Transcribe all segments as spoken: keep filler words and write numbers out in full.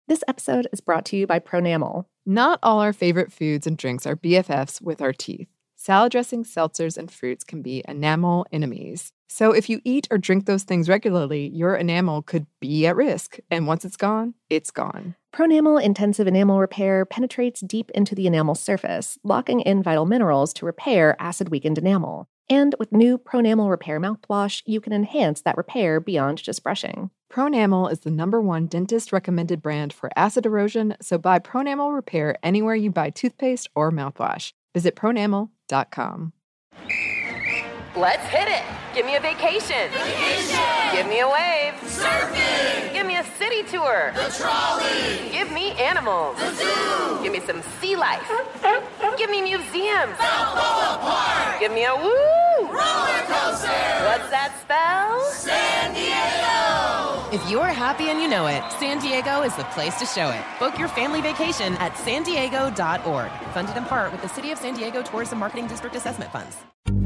This episode is brought to you by Pronamel. Not all our favorite foods and drinks are B F Fs with our teeth. Salad dressings, seltzers, and fruits can be enamel enemies. So if you eat or drink those things regularly, your enamel could be at risk. And once it's gone, it's gone. Pronamel Intensive Enamel Repair penetrates deep into the enamel surface, locking in vital minerals to repair acid-weakened enamel. And with new Pronamel Repair mouthwash, you can enhance that repair beyond just brushing. Pronamel is the number one dentist-recommended brand for acid erosion, so buy Pronamel Repair anywhere you buy toothpaste or mouthwash. Visit pronamel dot com. Let's hit it! Give me a vacation! Vacation! Give me a wave! Surfing! Give me a city tour! The trolley! Give me animals! The zoo! Give me some sea life! Give me museums! Balboa Park! Give me a woo! Roller coaster! What's that spell? San Diego! If you're happy and you know it, San Diego is the place to show it. Book your family vacation at san diego dot org. Funded in part with the City of San Diego Tourism Marketing District Assessment Funds.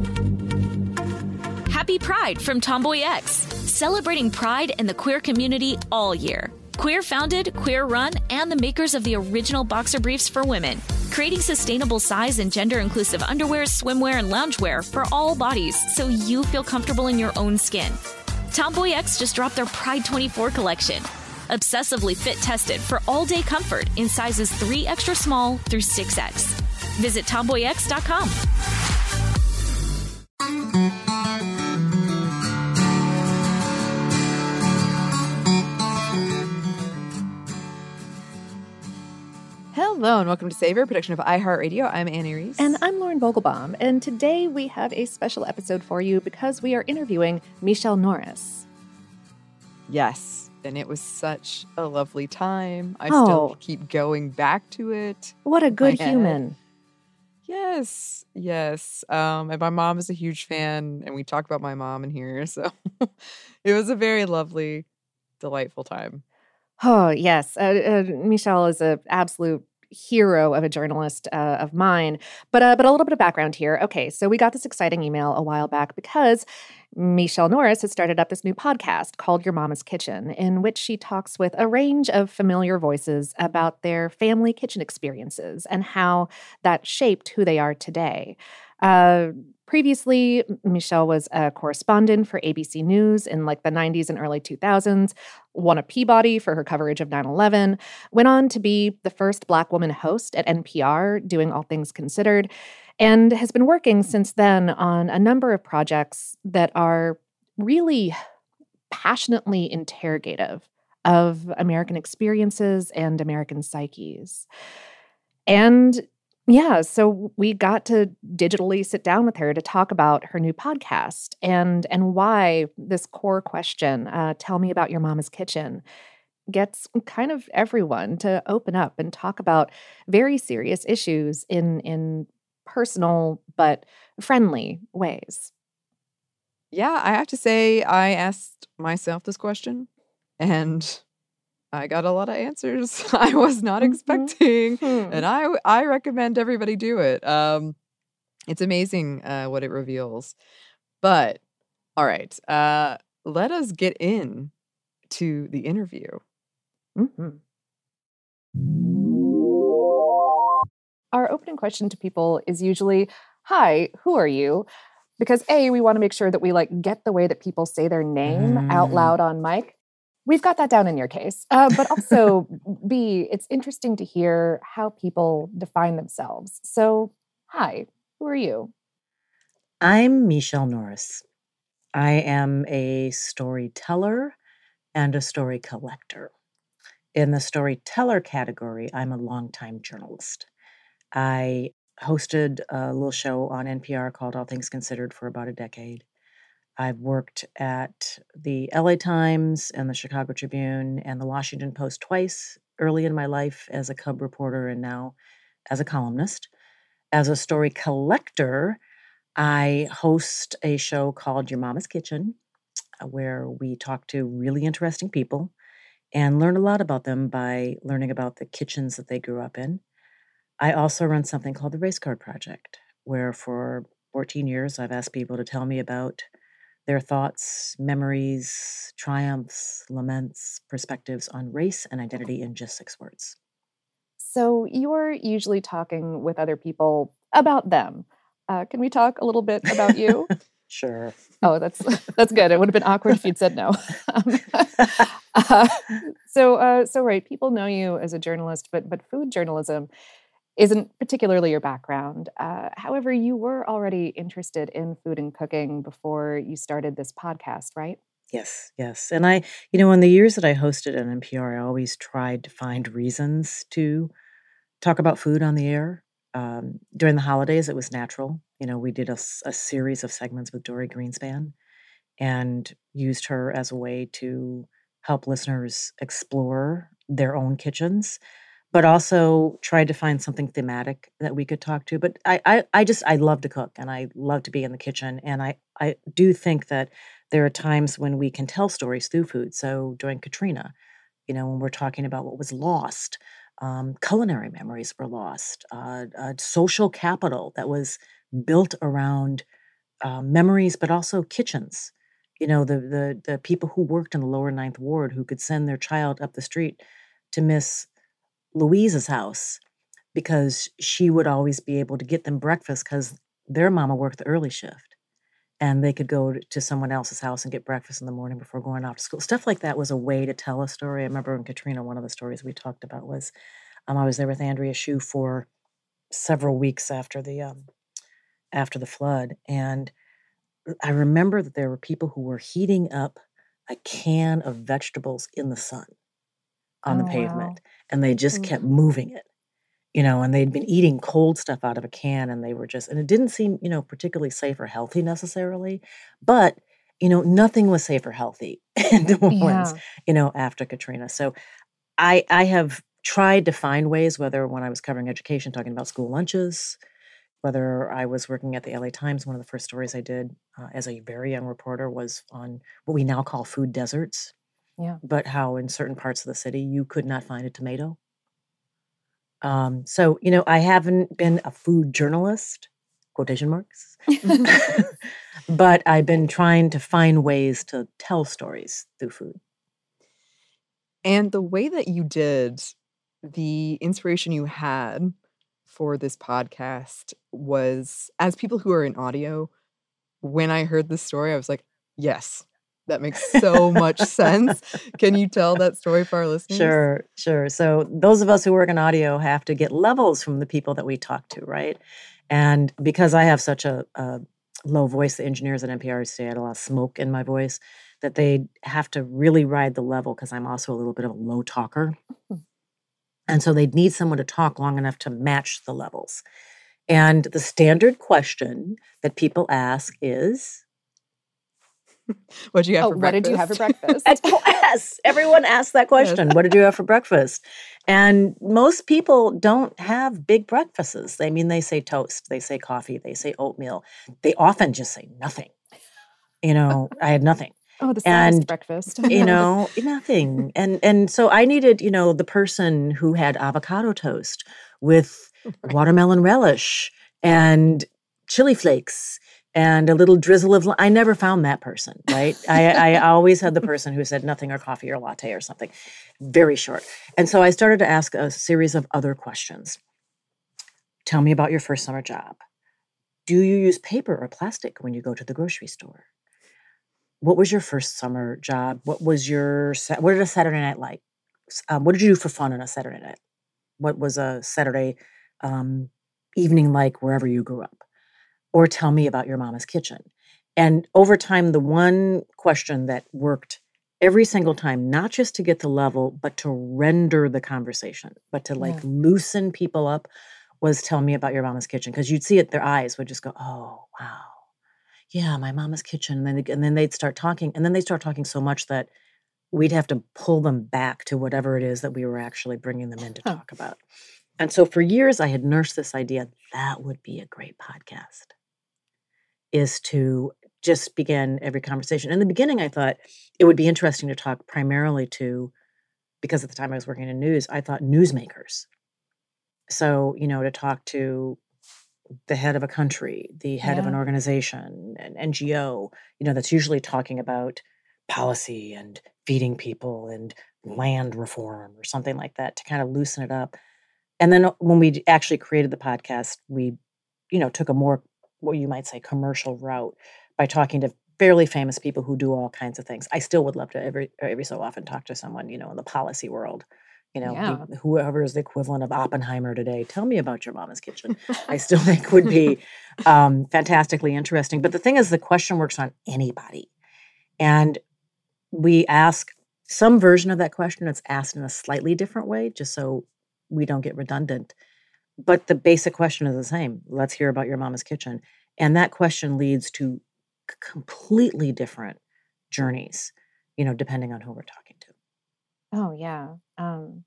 Happy Pride from Tomboy X, celebrating pride and the queer community all year. Queer founded, queer run, and the makers of the original boxer briefs for women, creating sustainable size and gender inclusive underwear, swimwear, and loungewear for all bodies so you feel comfortable in your own skin. Tomboy X just dropped their Pride twenty-four collection, obsessively fit tested for all day comfort in sizes three extra small through six X. Visit tomboy x dot com. Hello and welcome to Savor, a production of iHeartRadio. I'm Annie Reese. And I'm Lauren Vogelbaum. And today we have a special episode for you because we are interviewing Michele Norris. Yes, and it was such a lovely time. I Oh. still keep going back to it. What a good My head. human. Yes, yes. Um, and my mom is a huge fan, and we talk about my mom in here. So it was a very lovely, delightful time. Oh, yes. Uh, uh, Michele is an absolute hero of a journalist uh, of mine. But uh, but a little bit of background here. Okay, so we got this exciting email a while back because Michele Norris has started up this new podcast called Your Mama's Kitchen, in which she talks with a range of familiar voices about their family kitchen experiences and how that shaped who they are today. Uh, previously, Michele was a correspondent for A B C News in like the nineties and early two thousands, won a Peabody for her coverage of nine eleven, went on to be the first Black woman host at N P R, doing All Things Considered, and has been working since then on a number of projects that are really passionately interrogative of American experiences and American psyches. And yeah, so we got to digitally sit down with her to talk about her new podcast and and why this core question, uh, tell me about your mama's kitchen, gets kind of everyone to open up and talk about very serious issues in in personal but friendly ways. Yeah, I have to say, I asked myself this question, and I got a lot of answers I was not Mhm. expecting, Hmm. and I I recommend everybody do it. Um, it's amazing uh, what it reveals. But all right, uh, let us get in to the interview. Mhm. Our opening question to people is usually, "Hi, who are you?" Because A, we want to make sure that we like get the way that people say their name out Mm. loud on mic. We've got that down in your case. Uh, but also, B, it's interesting to hear how people define themselves. So, hi, who are you? I'm Michele Norris. I am a storyteller and a story collector. In the storyteller category, I'm a longtime journalist. I hosted a little show on N P R called All Things Considered for about a decade. I've worked at the L A Times and the Chicago Tribune and the Washington Post twice, early in my life as a cub reporter and now as a columnist. As a story collector, I host a show called Your Mama's Kitchen, uh, where we talk to really interesting people and learn a lot about them by learning about the kitchens that they grew up in. I also run something called the Race Card Project, where for fourteen years I've asked people to tell me about their thoughts, memories, triumphs, laments, perspectives on race and identity in just six words. So you're usually talking with other people about them. Uh, can we talk a little bit about you? Sure. Oh, that's that's good. It would have been awkward if you'd said no. um, uh, so, uh, so right, people know you as a journalist, but but food journalism isn't particularly your background. Uh, however, you were already interested in food and cooking before you started this podcast, right? Yes, yes. And I, you know, in the years that I hosted at N P R, I always tried to find reasons to talk about food on the air. Um, during the holidays, it was natural. You know, we did a, s- a series of segments with Dory Greenspan and used her as a way to help listeners explore their own kitchens, but also tried to find something thematic that we could talk to. But I, I, I just, I love to cook and I love to be in the kitchen. And I, I do think that there are times when we can tell stories through food. So during Katrina, you know, when we're talking about what was lost, um, culinary memories were lost, uh, uh, social capital that was built around uh, memories, but also kitchens. You know, the the the people who worked in the lower ninth ward who could send their child up the street to Miss Louise's house because she would always be able to get them breakfast because their mama worked the early shift and they could go to to someone else's house and get breakfast in the morning before going off to school. Stuff like that was a way to tell a story. I remember in Katrina, one of the stories we talked about was um, I was there with Andrea Shue for several weeks after the um, after the flood, and I remember that there were people who were heating up a can of vegetables in the sun on the Oh, wow. pavement, and they just kept Ooh. moving it, you know, and they'd been eating cold stuff out of a can, and they were just, and it didn't seem, you know, particularly safe or healthy necessarily, but, you know, nothing was safe or healthy in New Orleans, Yeah. you know, after Katrina. So I, I have tried to find ways, whether when I was covering education, talking about school lunches, whether I was working at the L A Times, one of the first stories I did uh, as a very young reporter was on what we now call food deserts, Yeah. but how in certain parts of the city you could not find a tomato. Um, so, you know, I haven't been a food journalist, quotation marks, but I've been trying to find ways to tell stories through food. And the way that you did, the inspiration you had for this podcast was, as people who are in audio, when I heard this story, I was like, yes, that makes so much sense. Can you tell that story for our listeners? Sure, sure. So those of us who work in audio have to get levels from the people that we talk to, right? And because I have such a, a low voice, the engineers at N P R say I had a lot of smoke in my voice, that they have to really ride the level because I'm also a little bit of a low talker. And so they'd need someone to talk long enough to match the levels. And the standard question that people ask is, What did you have Oh, for what breakfast? did you have for breakfast? yes, everyone asks that question. Yes. What did you have for breakfast? And most people don't have big breakfasts. I mean, they say toast, they say coffee, they say oatmeal. They often just say nothing. You know, I had nothing. Oh, the saddest And, breakfast. you know, nothing. And and so I needed, you know, the person who had avocado toast with watermelon relish and chili flakes and a little drizzle of, li- I never found that person, right? I, I always had the person who said nothing or coffee or latte or something, very short. And so I started to ask a series of other questions. Tell me about your first summer job. Do you use paper or plastic when you go to the grocery store? What was your first summer job? What was your, Sa- what did a Saturday night like? S- Um, what did you do for fun on a Saturday night? What was a Saturday um, evening like wherever you grew up? Or tell me about your mama's kitchen. And over time, the one question that worked every single time, not just to get the level, but to render the conversation, but to like Yeah. loosen people up, was tell me about your mama's kitchen. Because you'd see it, their eyes would just go, oh, wow. Yeah, my mama's kitchen. And then, and then they'd start talking. And then they start talking so much that we'd have to pull them back to whatever it is that we were actually bringing them in to Huh. talk about. And so for years, I had nursed this idea that would be a great podcast, is to just begin every conversation. In the beginning, I thought it would be interesting to talk primarily to, because at the time I was working in news, I thought newsmakers. So, you know, to talk to the head of a country, the head yeah. of an organization, an N G O, you know, that's usually talking about policy and feeding people and land reform or something like that to kind of loosen it up. And then when we actually created the podcast, we, you know, took a more, what you might say, commercial route by talking to fairly famous people who do all kinds of things. I still would love to every every so often talk to someone, you know, in the policy world. You know, yeah. be, whoever is the equivalent of Oppenheimer today, tell me about your mama's kitchen. I still think would be um, fantastically interesting. But the thing is, the question works on anybody. And we ask some version of that question that's asked in a slightly different way, just so we don't get redundant. But the basic question is the same. Let's hear about your mama's kitchen. And that question leads to completely different journeys, you know, depending on who we're talking to. Oh, yeah. Um,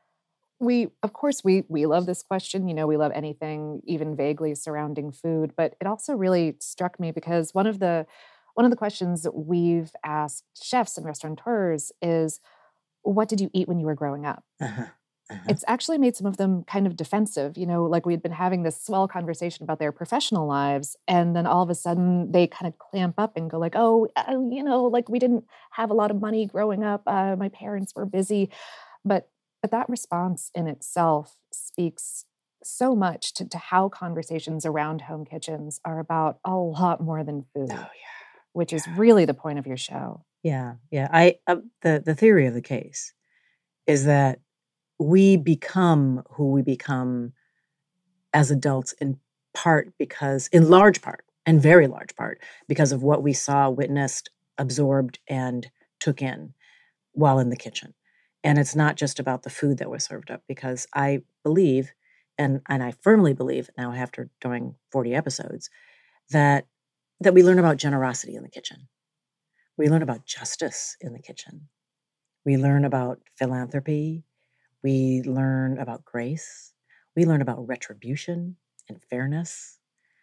we, of course, we we love this question. You know, we love anything even vaguely surrounding food, but it also really struck me because one of the one of the questions that we've asked chefs and restaurateurs is, what did you eat when you were growing up? Uh-huh. Uh-huh. It's actually made some of them kind of defensive, you know, like we'd been having this swell conversation about their professional lives. And then all of a sudden they kind of clamp up and go like, oh, uh, you know, like we didn't have a lot of money growing up. Uh, my parents were busy. But but that response in itself speaks so much to, to how conversations around home kitchens are about a lot more than food, oh, yeah. which is really the point of your show. Yeah, yeah. I uh, the the theory of the case is that we become who we become as adults in part because, in large part, and very large part, because of what we saw, witnessed, absorbed, and took in while in the kitchen. And it's not just about the food that was served up, because I believe, and, and I firmly believe now after doing forty episodes, that that we learn about generosity in the kitchen. We learn about justice in the kitchen. We learn about philanthropy. We learn about grace. We learn about retribution and fairness.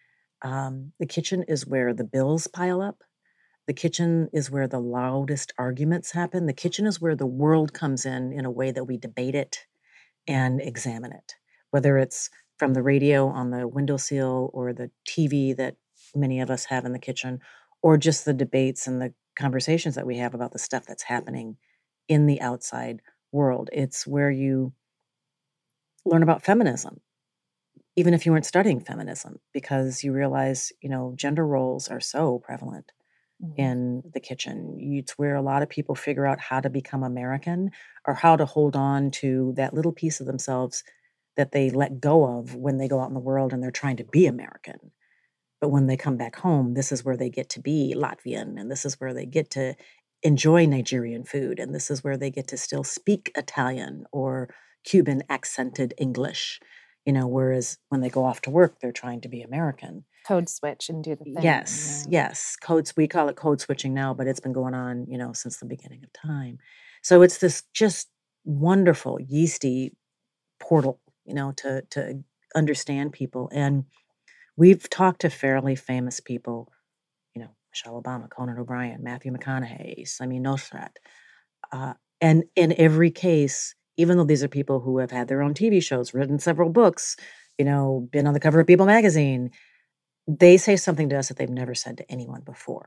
Um, the kitchen is where the bills pile up. The kitchen is where the loudest arguments happen. The kitchen is where the world comes in in a way that we debate it and examine it, whether it's from the radio on the windowsill or the T V that many of us have in the kitchen, or just the debates and the conversations that we have about the stuff that's happening in the outside world. It's where you learn about feminism, even if you weren't studying feminism, because you realize, you know, gender roles are so prevalent mm-hmm. in the kitchen. It's where a lot of people figure out how to become American or how to hold on to that little piece of themselves that they let go of when they go out in the world and they're trying to be American. But when they come back home, this is where they get to be Latvian, and this is where they get to enjoy Nigerian food, and this is where they get to still speak Italian or Cuban accented English, you know, whereas when they go off to work, they're trying to be American. Code switch and do the thing. Yes, yeah. yes. Codes, we call it code switching now, but it's been going on, you know, since the beginning of time. So it's this just wonderful yeasty portal, you know, to to understand people. And we've talked to fairly famous people, you know, Michelle Obama, Conan O'Brien, Matthew McConaughey, Sami Nosrat. Uh, and in every case, even though these are people who have had their own T V shows, written several books, you know, been on the cover of People magazine, they say something to us that they've never said to anyone before.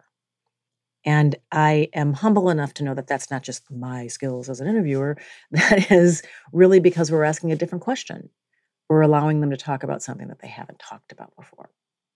And I am humble enough to know that that's not just my skills as an interviewer. That is really because we're asking a different question. We're allowing them to talk about something that they haven't talked about before.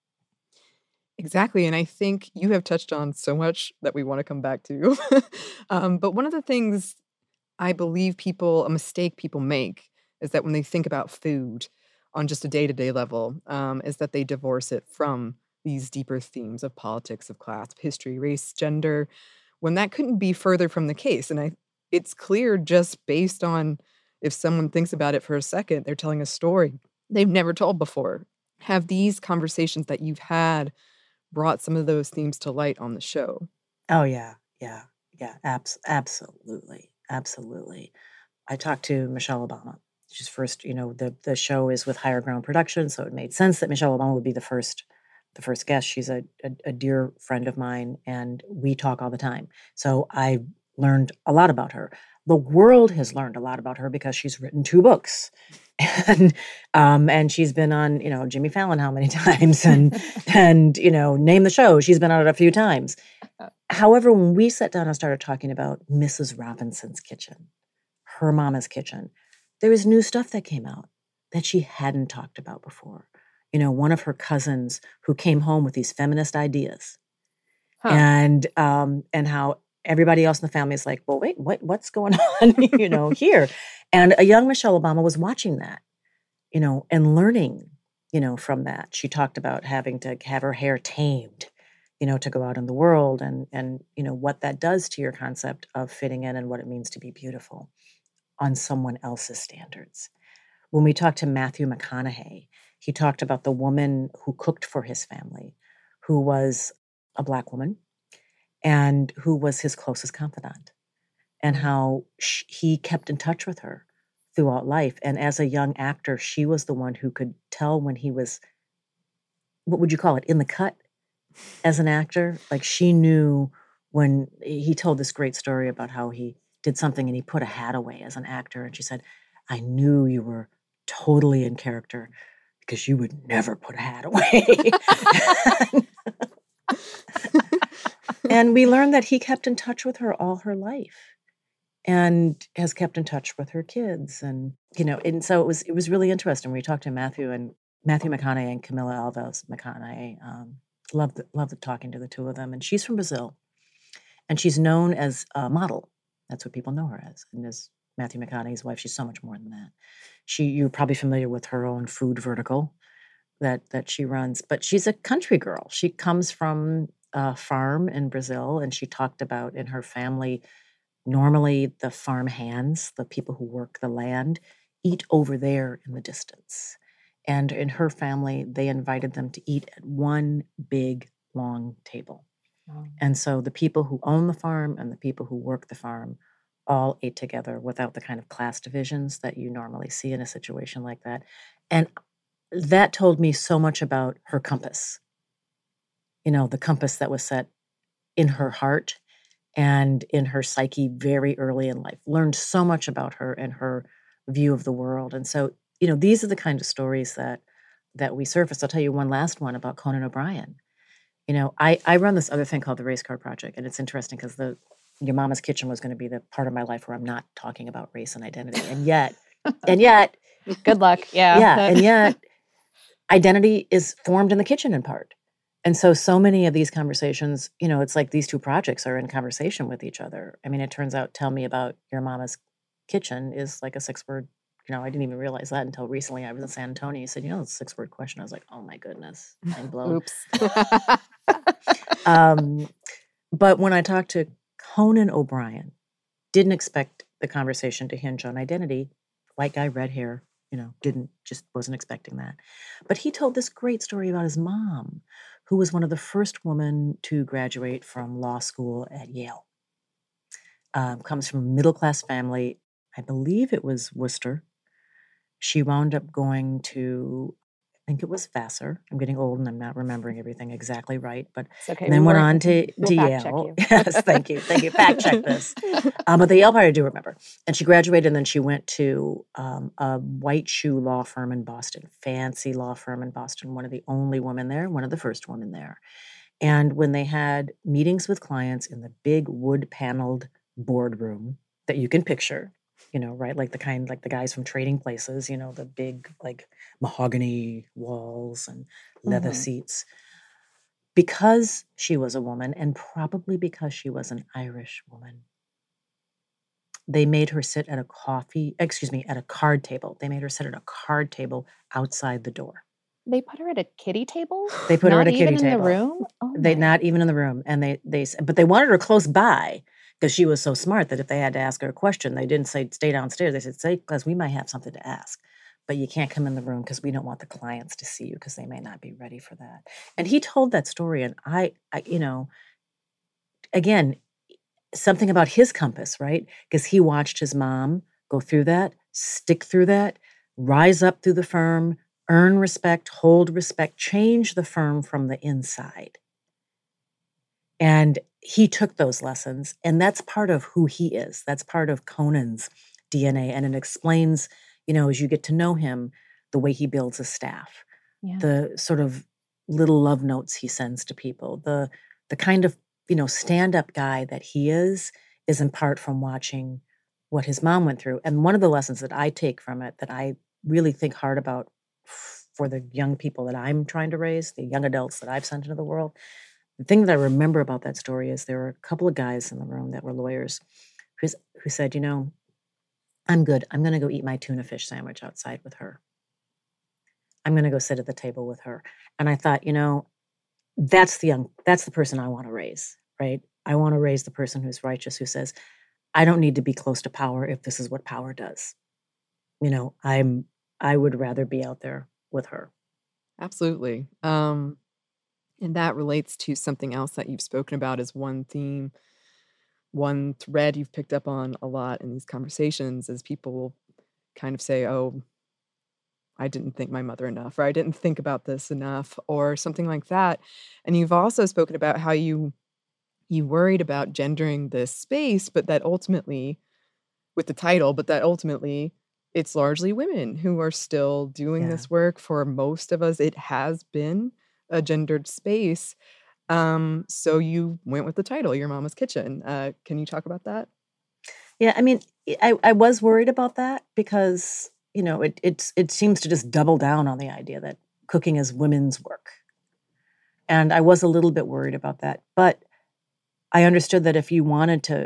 Exactly. And I think you have touched on so much that we want to come back to. um, but one of the things I believe people, a mistake people make is that when they think about food on just a day-to-day level, um, is that they divorce it from these deeper themes of politics, of class, history, race, gender, when that couldn't be further from the case. And I, it's clear just based on if someone thinks about it for a second, they're telling a story they've never told before. Have these conversations that you've had brought some of those themes to light on the show? Oh, yeah, yeah, yeah, abs- absolutely, absolutely. I talked to Michelle Obama. She's first, you know, the, the show is with Higher Ground Productions, so it made sense that Michelle Obama would be the first the first guest. She's a, a, a dear friend of mine, and we talk all the time. So I learned a lot about her. The world has learned a lot about her because she's written two books. And um, and she's been on, you know, Jimmy Fallon how many times, and and you know, name the show. She's been on it a few times. However, when we sat down and started talking about Missus Robinson's kitchen, her mama's kitchen, there was new stuff that came out that she hadn't talked about before. You know, one of her cousins who came home with these feminist ideas, huh. and um, and how everybody else in the family is like, well, wait, what what's going on, you know, here? And a young Michelle Obama was watching that, you know, and learning, you know, from that. She talked about having to have her hair tamed, you know, to go out in the world, and and you know what that does to your concept of fitting in and what it means to be beautiful on someone else's standards. When we talked to Matthew McConaughey, he talked about the woman who cooked for his family, who was a Black woman and who was his closest confidant, and how sh- he kept in touch with her throughout life. And as a young actor, she was the one who could tell when he was, what would you call it, in the cut as an actor. Like, she knew when he told this great story about how he did something and he put a hat away as an actor. And she said, I knew you were totally in character because you would never put a hat away. And we learned that he kept in touch with her all her life and has kept in touch with her kids. And, you know, and so it was, it was really interesting. We talked to Matthew and Matthew McConaughey and Camila Alves McConaughey. Um, loved, the, loved the talking to the two of them. And she's from Brazil, and she's known as a model. That's what people know her as. And as Matthew McConaughey's wife, she's so much more than that. She, you're probably familiar with her own food vertical that, that she runs, but she's a country girl. She comes from a farm in Brazil, and she talked about in her family, normally the farm hands, the people who work the land, eat over there in the distance. And in her family, they invited them to eat at one big, long table. Oh. And so the people who own the farm and the people who work the farm all ate together without the kind of class divisions that you normally see in a situation like that. And that told me so much about her compass. You know, the compass that was set in her heart and in her psyche very early in life. Learned so much about her and her view of the world. And so, you know, these are the kind of stories that that we surfaced. I'll tell you one last one about Conan O'Brien. You know, I, I run this other thing called the Race Card Project, and it's interesting because the Your Mama's Kitchen was going to be the part of my life where I'm not talking about race and identity. And yet, and yet, good luck. Yeah. Yeah. And yet, identity is formed in the kitchen in part. And so, so many of these conversations, you know, it's like these two projects are in conversation with each other. I mean, it turns out, Tell Me About Your Mama's Kitchen is like a six word, you know, I didn't even realize that until recently. I was in San Antonio. He said, you know, it's a six word question. I was like, oh my goodness, mind blown. Oops. um, but when I talked to Conan O'Brien, didn't expect the conversation to hinge on identity. White guy, red hair, you know, didn't, just wasn't expecting that. But he told this great story about his mom, who was one of the first women to graduate from law school at Yale. Um, comes from a middle-class family. I believe it was Worcester. She wound up going to, I think it was Vassar. I'm getting old and I'm not remembering everything exactly right, but it's okay. and then we went on to, we'll to fact Yale. Check you. Yes, thank you. Thank you. Fact check this. Um, but the Yale part I do remember. And she graduated, and then she went to um, a white shoe law firm in Boston, fancy law firm in Boston, one of the only women there, one of the first women there. And when they had meetings with clients in the big wood-paneled boardroom that you can picture, you know, right? Like the kind, like the guys from Trading Places, you know, the big, like, mahogany walls and leather mm-hmm. seats. Because she was a woman, and probably because she was an Irish woman, they made her sit at a coffee, excuse me, at a card table. They made her sit at a card table outside the door. They put her at a kiddie table? They put not her at a kiddie table. Not even in the room? Oh they my. Not even in the room. And they, they, but they wanted her close by because she was so smart that if they had to ask her a question, they didn't say, stay downstairs. They said, stay, because we might have something to ask. But you can't come in the room because we don't want the clients to see you because they may not be ready for that. And he told that story. And I, I you know, again, something about his compass, right? Because he watched his mom go through that, stick through that, rise up through the firm, earn respect, hold respect, change the firm from the inside. And he took those lessons, and that's part of who he is. That's part of Conan's D N A, and it explains, you know, as you get to know him, the way he builds his staff, Yeah. the sort of little love notes he sends to people, the the kind of, you know, stand-up guy that he is, is in part from watching what his mom went through. And one of the lessons that I take from it that I really think hard about for the young people that I'm trying to raise, the young adults that I've sent into the world, the thing that I remember about that story is there were a couple of guys in the room that were lawyers who's, who said, you know, I'm good. I'm going to go eat my tuna fish sandwich outside with her. I'm going to go sit at the table with her. And I thought, you know, that's the young, that's the person I want to raise, right? I want to raise the person who's righteous, who says, I don't need to be close to power if this is what power does. You know, I'm, I would rather be out there with her. Absolutely. Um, and that relates to something else that you've spoken about as one theme, one thread you've picked up on a lot in these conversations, is people will kind of say, oh, I didn't think my mother enough, or I didn't think about this enough, or something like that. And you've also spoken about how you you worried about gendering this space, but that ultimately, with the title, but that ultimately it's largely women who are still doing Yeah. this work. For most of us, it has been a gendered space. Um, so you went with the title, Your Mama's Kitchen. Uh, can you talk about that? Yeah, I mean, I, I was worried about that because, you know, it it's it seems to just double down on the idea that cooking is women's work. And I was a little bit worried about that. But I understood that if you wanted to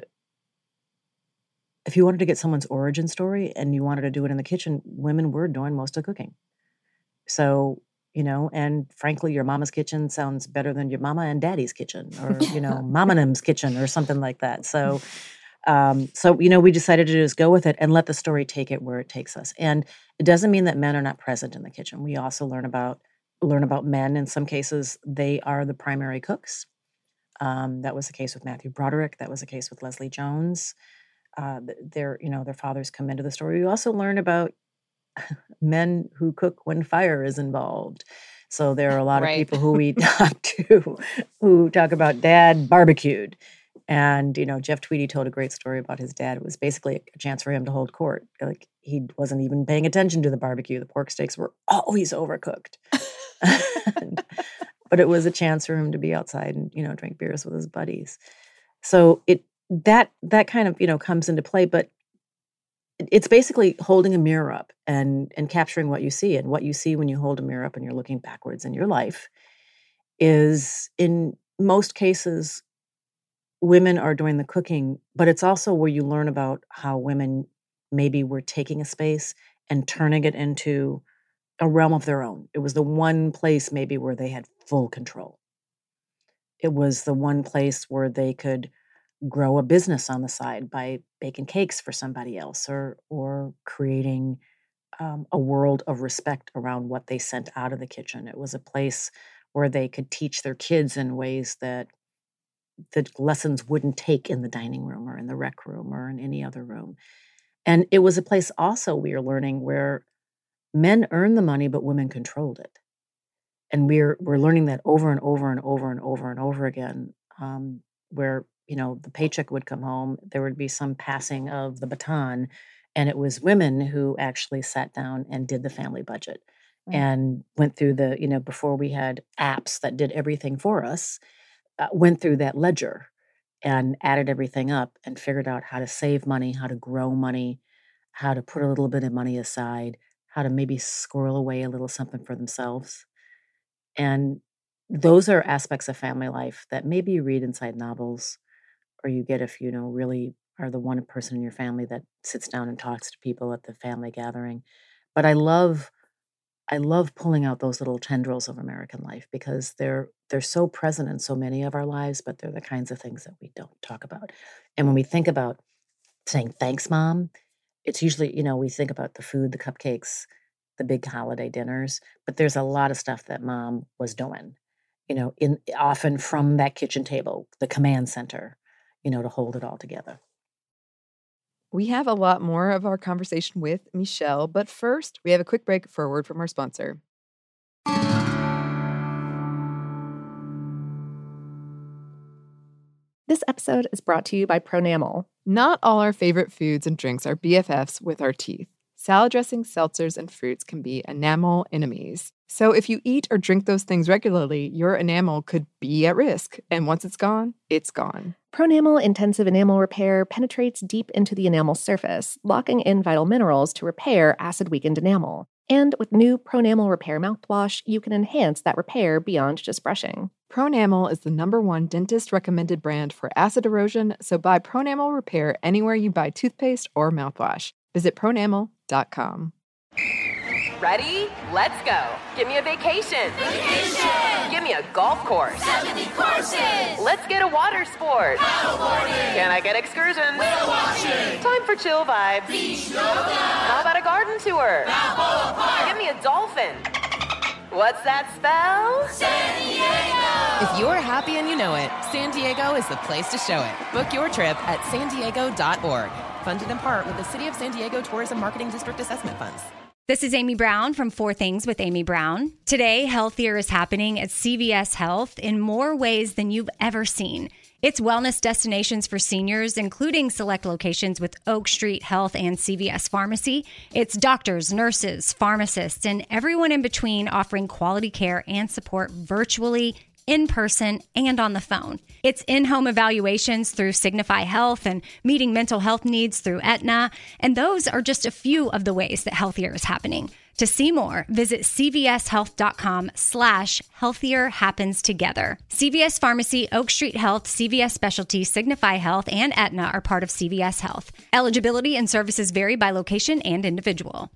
if you wanted to get someone's origin story and you wanted to do it in the kitchen, women were doing most of the cooking. So, you know, and frankly, Your Mama's Kitchen sounds better than Your Mama and Daddy's Kitchen, or, you know, Mama Nim's Kitchen or something like that. So Um, so, you know, we decided to just go with it and let the story take it where it takes us. And it doesn't mean that men are not present in the kitchen. We also learn about learn about men. In some cases, they are the primary cooks. Um, that was the case with Matthew Broderick. That was the case with Leslie Jones. Uh, th- their, you know, their fathers come into the story. We also learn about men who cook when fire is involved. So there are a lot of Right. people who we talk to who talk about dad barbecued. And, you know, Jeff Tweedy told a great story about his dad. It was basically a chance for him to hold court. Like, he wasn't even paying attention to the barbecue. The pork steaks were always overcooked. And- but it was a chance for him to be outside and, you know, drink beers with his buddies. So it that that kind of, you know, comes into play. But it- it's basically holding a mirror up and and capturing what you see. And what you see when you hold a mirror up and you're looking backwards in your life is, in most cases, women are doing the cooking, but it's also where you learn about how women maybe were taking a space and turning it into a realm of their own. It was the one place maybe where they had full control. It was the one place where they could grow a business on the side by baking cakes for somebody else, or or creating um, a world of respect around what they sent out of the kitchen. It was a place where they could teach their kids in ways that the lessons wouldn't take in the dining room or in the rec room or in any other room. And it was a place also, we are learning, where men earned the money, but women controlled it. And we're we're learning that over and over and over and over and over again, um, where, you know, the paycheck would come home, there would be some passing of the baton, and it was women who actually sat down and did the family budget. Right. And went through the, you know, before we had apps that did everything for us, uh, went through that ledger and added everything up and figured out how to save money, how to grow money, how to put a little bit of money aside, how to maybe squirrel away a little something for themselves. And those are aspects of family life that maybe you read inside novels, or you get if you know really are the one person in your family that sits down and talks to people at the family gathering. But I love I love pulling out those little tendrils of American life because they're they're so present in so many of our lives, but they're the kinds of things that we don't talk about. And when we think about saying thanks, Mom, it's usually, you know, we think about the food, the cupcakes, the big holiday dinners, but there's a lot of stuff that Mom was doing, you know, in often from that kitchen table, the command center, you know, to hold it all together. We have a lot more of our conversation with Michelle, but first, we have a quick break for a word from our sponsor. This episode is brought to you by Pronamel. Not all our favorite foods and drinks are B F Fs with our teeth. Salad dressing, seltzers, and fruits can be enamel enemies. So if you eat or drink those things regularly, your enamel could be at risk. And once it's gone, it's gone. Pronamel Intensive Enamel Repair penetrates deep into the enamel surface, locking in vital minerals to repair acid-weakened enamel. And with new Pronamel Repair mouthwash, you can enhance that repair beyond just brushing. Pronamel is the number one dentist-recommended brand for acid erosion, so buy Pronamel Repair anywhere you buy toothpaste or mouthwash. Visit pronamel dot com. Ready? Let's go. Give me a vacation. Vacation! Give me a golf course. seventy courses! Let's get a water sport. Paddleboarding! Can I get excursions? Whale watching! Time for chill vibes. Beach yoga! How about a garden tour? Balboa Park! Give me a dolphin. What's that spell? San Diego! If you're happy and you know it, San Diego is the place to show it. Book your trip at san diego dot org. Funded in part with the City of San Diego Tourism Marketing District Assessment Funds. This is Amy Brown from Four Things with Amy Brown. Today, Healthier is happening at C V S Health in more ways than you've ever seen. It's wellness destinations for seniors, including select locations with Oak Street Health and C V S Pharmacy. It's doctors, nurses, pharmacists, and everyone in between offering quality care and support virtually, in person, and on the phone. It's in-home evaluations through Signify Health and meeting mental health needs through Aetna. And those are just a few of the ways that Healthier is happening. To see more, visit cvshealth.com slash healthier happens together. C V S Pharmacy, Oak Street Health, C V S Specialty, Signify Health, and Aetna are part of C V S Health. Eligibility and services vary by location and individual.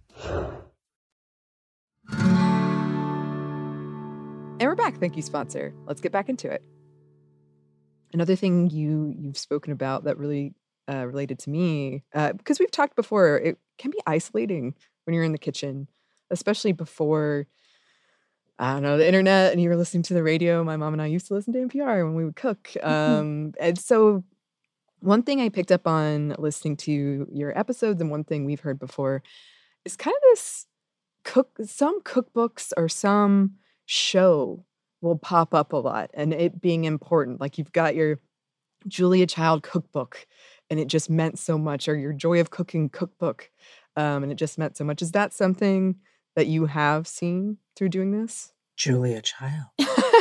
And we're back. Thank you, sponsor. Let's get back into it. Another thing you, you've spoken about that really uh, related to me, uh, because we've talked before, it can be isolating when you're in the kitchen, especially before, I don't know, the internet and you were listening to the radio. My mom and I used to listen to N P R when we would cook. Um, and so one thing I picked up on listening to your episodes, and one thing we've heard before, is kind of this cook, some cookbooks or some show will pop up a lot, and it being important. Like you've got your Julia Child cookbook and it just meant so much, or your Joy of Cooking cookbook um, and it just meant so much. Is that something that you have seen through doing this? Julia Child.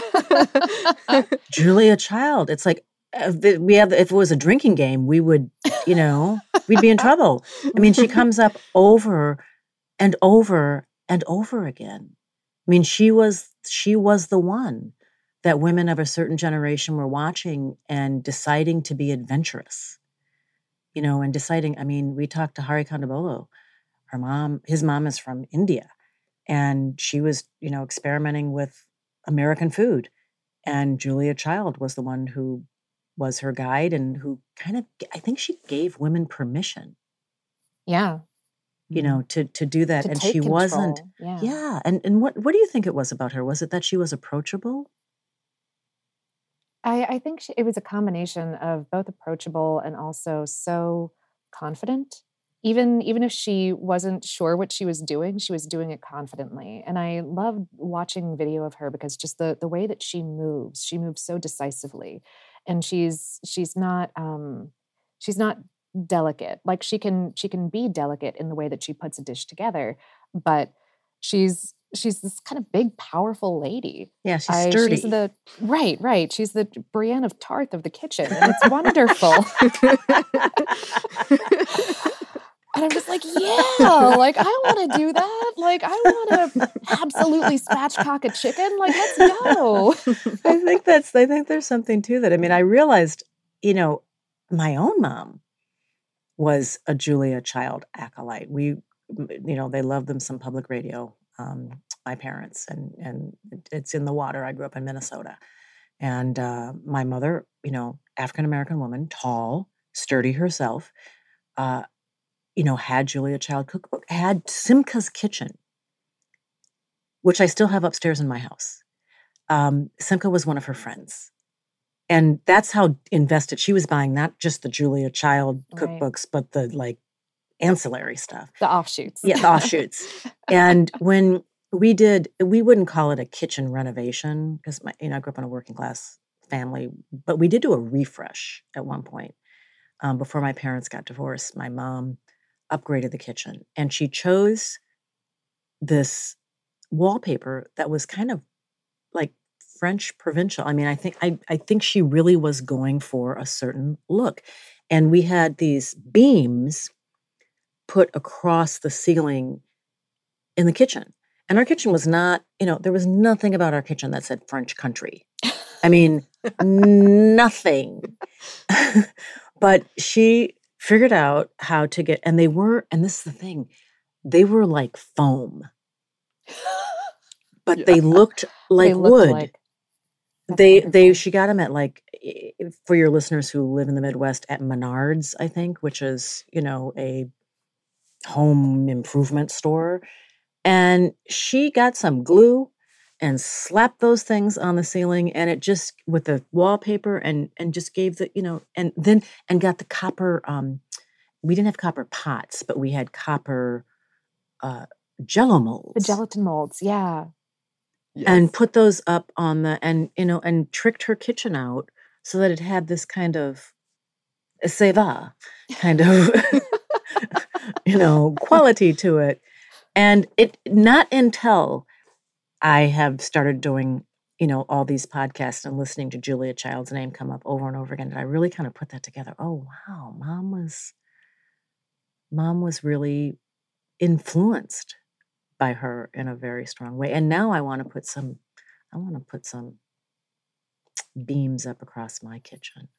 Julia Child. It's like uh, the, we have. If it was a drinking game, we would, you know, we'd be in trouble. I mean, she comes up over and over and over again. I mean, she was she was the one that women of a certain generation were watching and deciding to be adventurous, you know, and deciding. I mean, we talked to Hari Kondabolu. Her mom, his mom is from India, and she was, you know, experimenting with American food. And Julia Child was the one who was her guide and who kind of, I think she gave women permission. Yeah. You know, to to do that. To and take she control. wasn't, Yeah. yeah. And and what what do you think it was about her? Was it that she was approachable? I, I think she, it was a combination of both approachable and also so confident. Even even if she wasn't sure what she was doing, she was doing it confidently. And I loved watching video of her because just the the way that she moves, she moves so decisively, and she's she's not um, she's not delicate. Like she can she can be delicate in the way that she puts a dish together, but she's she's this kind of big, powerful lady. Yeah, she's I- sturdy. She's the right, right. She's the Brienne of Tarth of the kitchen, and it's wonderful. And I'm just like, yeah, like I want to do that. Like I want to absolutely spatchcock a chicken. Like let's go. I think that's, I think there's something to that. I mean, I realized, you know, my own mom was a Julia Child acolyte. We, you know, they loved them some public radio, um, my parents, and and it's in the water. I grew up in Minnesota. And uh, my mother, you know, African-American woman, tall, sturdy herself, uh, you know, had Julia Child cookbook, had Simca's Kitchen, which I still have upstairs in my house. Um, Simca was one of her friends. And that's how invested she was buying, not just the Julia Child Right. cookbooks, but the like ancillary stuff. The offshoots. Yeah, the offshoots. And when we did, we wouldn't call it a kitchen renovation because my, you know, I grew up in a working class family, but we did do a refresh at one point um, before my parents got divorced. My mom upgraded the kitchen, and she chose this wallpaper that was kind of like French provincial. I mean, I think I, I think she really was going for a certain look. And we had these beams put across the ceiling in the kitchen. And our kitchen was not, you know, there was nothing about our kitchen that said French country. I mean, nothing. But she figured out how to get, and they were, and this is the thing, they were like foam. But Yeah. they looked like They looked wood. like- That's They wonderful. they she got them at like i- for your listeners who live in the Midwest at Menards, I think, which is, you know, a home improvement store. And she got some glue and slapped those things on the ceiling, and it just with the wallpaper and and just gave the, you know, and then and got the copper um we didn't have copper pots, but we had copper uh jello molds. The gelatin molds, yeah. And Yes. put those up on the and you know and tricked her kitchen out so that it had this kind of ça va kind of you know quality to it. And it not until I have started doing you know all these podcasts and listening to Julia Child's name come up over and over again did I really kind of put that together. Oh wow, mom was mom was really influenced by her in a very strong way. And now I want to put some, I want to put some beams up across my kitchen.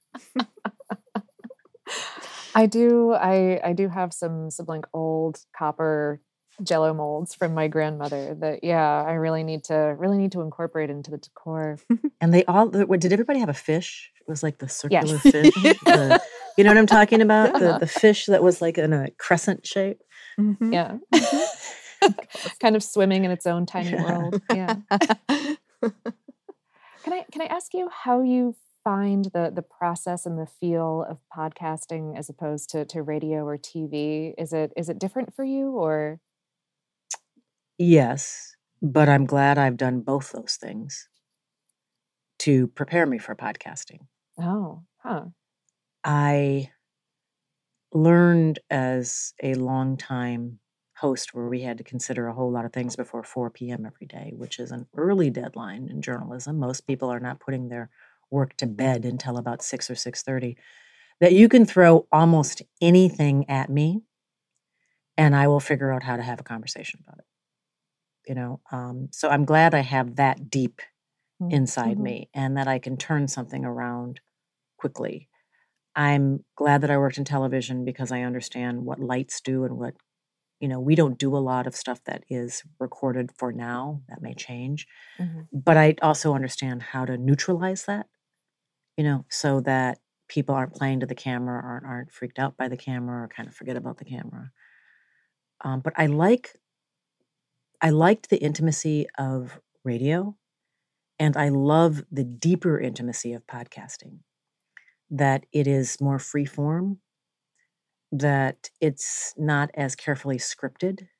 I do. I I do have some some like old copper Jello molds from my grandmother. That yeah, I really need to really need to incorporate into the decor. And they all, what- did everybody have a fish? It was like the circular Yes. fish. the, you know what I'm talking about? The, Yeah. the fish that was like in a crescent shape. Mhm. Yeah, kind of swimming in its own tiny world. Yeah. Can I can I ask you how you find the the process and the feel of podcasting as opposed to to radio or T V? Is it is it different for you or? Yes, but I'm glad I've done both those things to prepare me for podcasting. Oh, huh. I learned as a longtime host where we had to consider a whole lot of things before four p.m. every day, which is an early deadline in journalism. Most people are not putting their work to bed until about six or six thirty. That you can throw almost anything at me, and I will figure out how to have a conversation about it. You know, um, so I'm glad I have that deep Mm, inside mhm. me and that I can turn something around quickly. I'm glad that I worked in television because I understand what lights do and what, you know, we don't do a lot of stuff that is recorded for now. That may change. Mhm. But I also understand how to neutralize that, you know, so that people aren't playing to the camera or aren't freaked out by the camera or kind of forget about the camera. Um, but I like, I liked the intimacy of radio, and I love the deeper intimacy of podcasting. That it is more free form, that it's not as carefully scripted,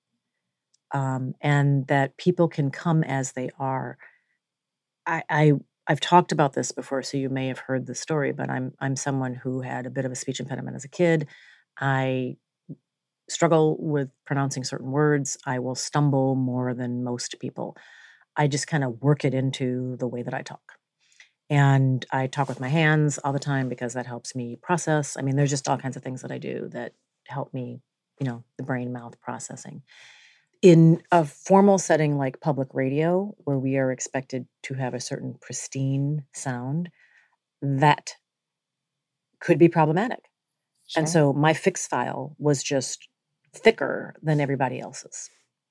um, and that people can come as they are. I, I I've talked about this before, so you may have heard the story, but I'm I'm someone who had a bit of a speech impediment as a kid. I struggle with pronouncing certain words. I will stumble more than most people. I just kind of work it into the way that I talk. And I talk with my hands all the time because that helps me process. I mean, there's just all kinds of things that I do that help me, you know, the brain mouth processing. In a formal setting like public radio, where we are expected to have a certain pristine sound, that could be problematic. And Sure. so my fix file was just thicker than everybody else's.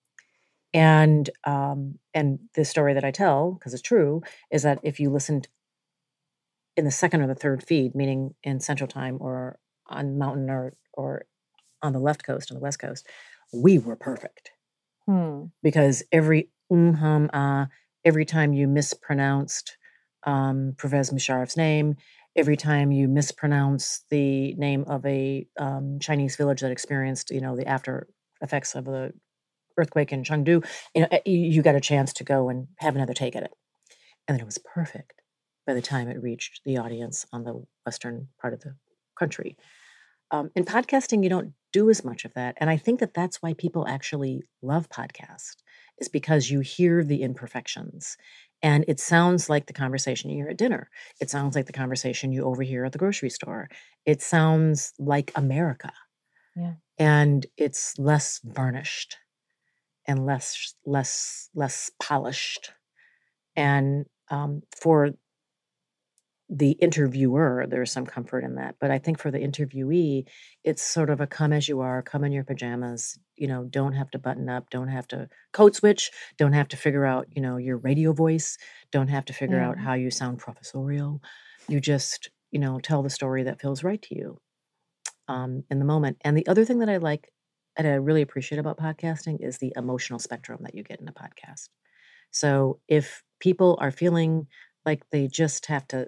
And um, and the story that I tell, because it's true, is that if you listened in the second or the third feed, meaning in Central Time or on Mountain or or on the left coast, on the West Coast, we were perfect. Hmm. Because every um, hum, ah, every time you mispronounced um, Pervez Musharraf's name, every time you mispronounce the name of a um, Chinese village that experienced, you know, the after effects of the earthquake in Chengdu, you know, you, you got a chance to go and have another take at it. And then it was perfect by the time it reached the audience on the western part of the country. Um, in podcasting, you don't do as much of that. And I think that that's why people actually love podcasts, is because you hear the imperfections. And it sounds like the conversation you hear at dinner. It sounds like the conversation you overhear at the grocery store. It sounds like America. Yeah. And it's less varnished and less less less polished. And um, for the interviewer, there's some comfort in that. But I think for the interviewee, it's sort of a come as you are, come in your pajamas, you know, don't have to button up, don't have to code switch, don't have to figure out, you know, your radio voice, don't have to figure Yeah. out how you sound professorial. You just, you know, tell the story that feels right to you um, in the moment. And the other thing that I like and I really appreciate about podcasting is the emotional spectrum that you get in a podcast. So if people are feeling like they just have to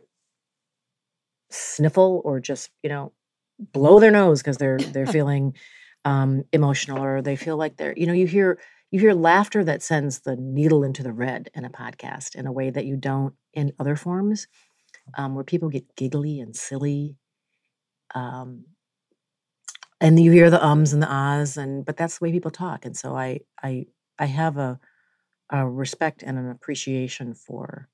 sniffle or just, you know, blow their nose because they're they're feeling um, emotional, or they feel like they're, you know, you hear you hear laughter that sends the needle into the red in a podcast in a way that you don't in other forms, um, where people get giggly and silly, um, and you hear the ums and the ahs, and but that's the way people talk, and so I I I have a a respect and an appreciation for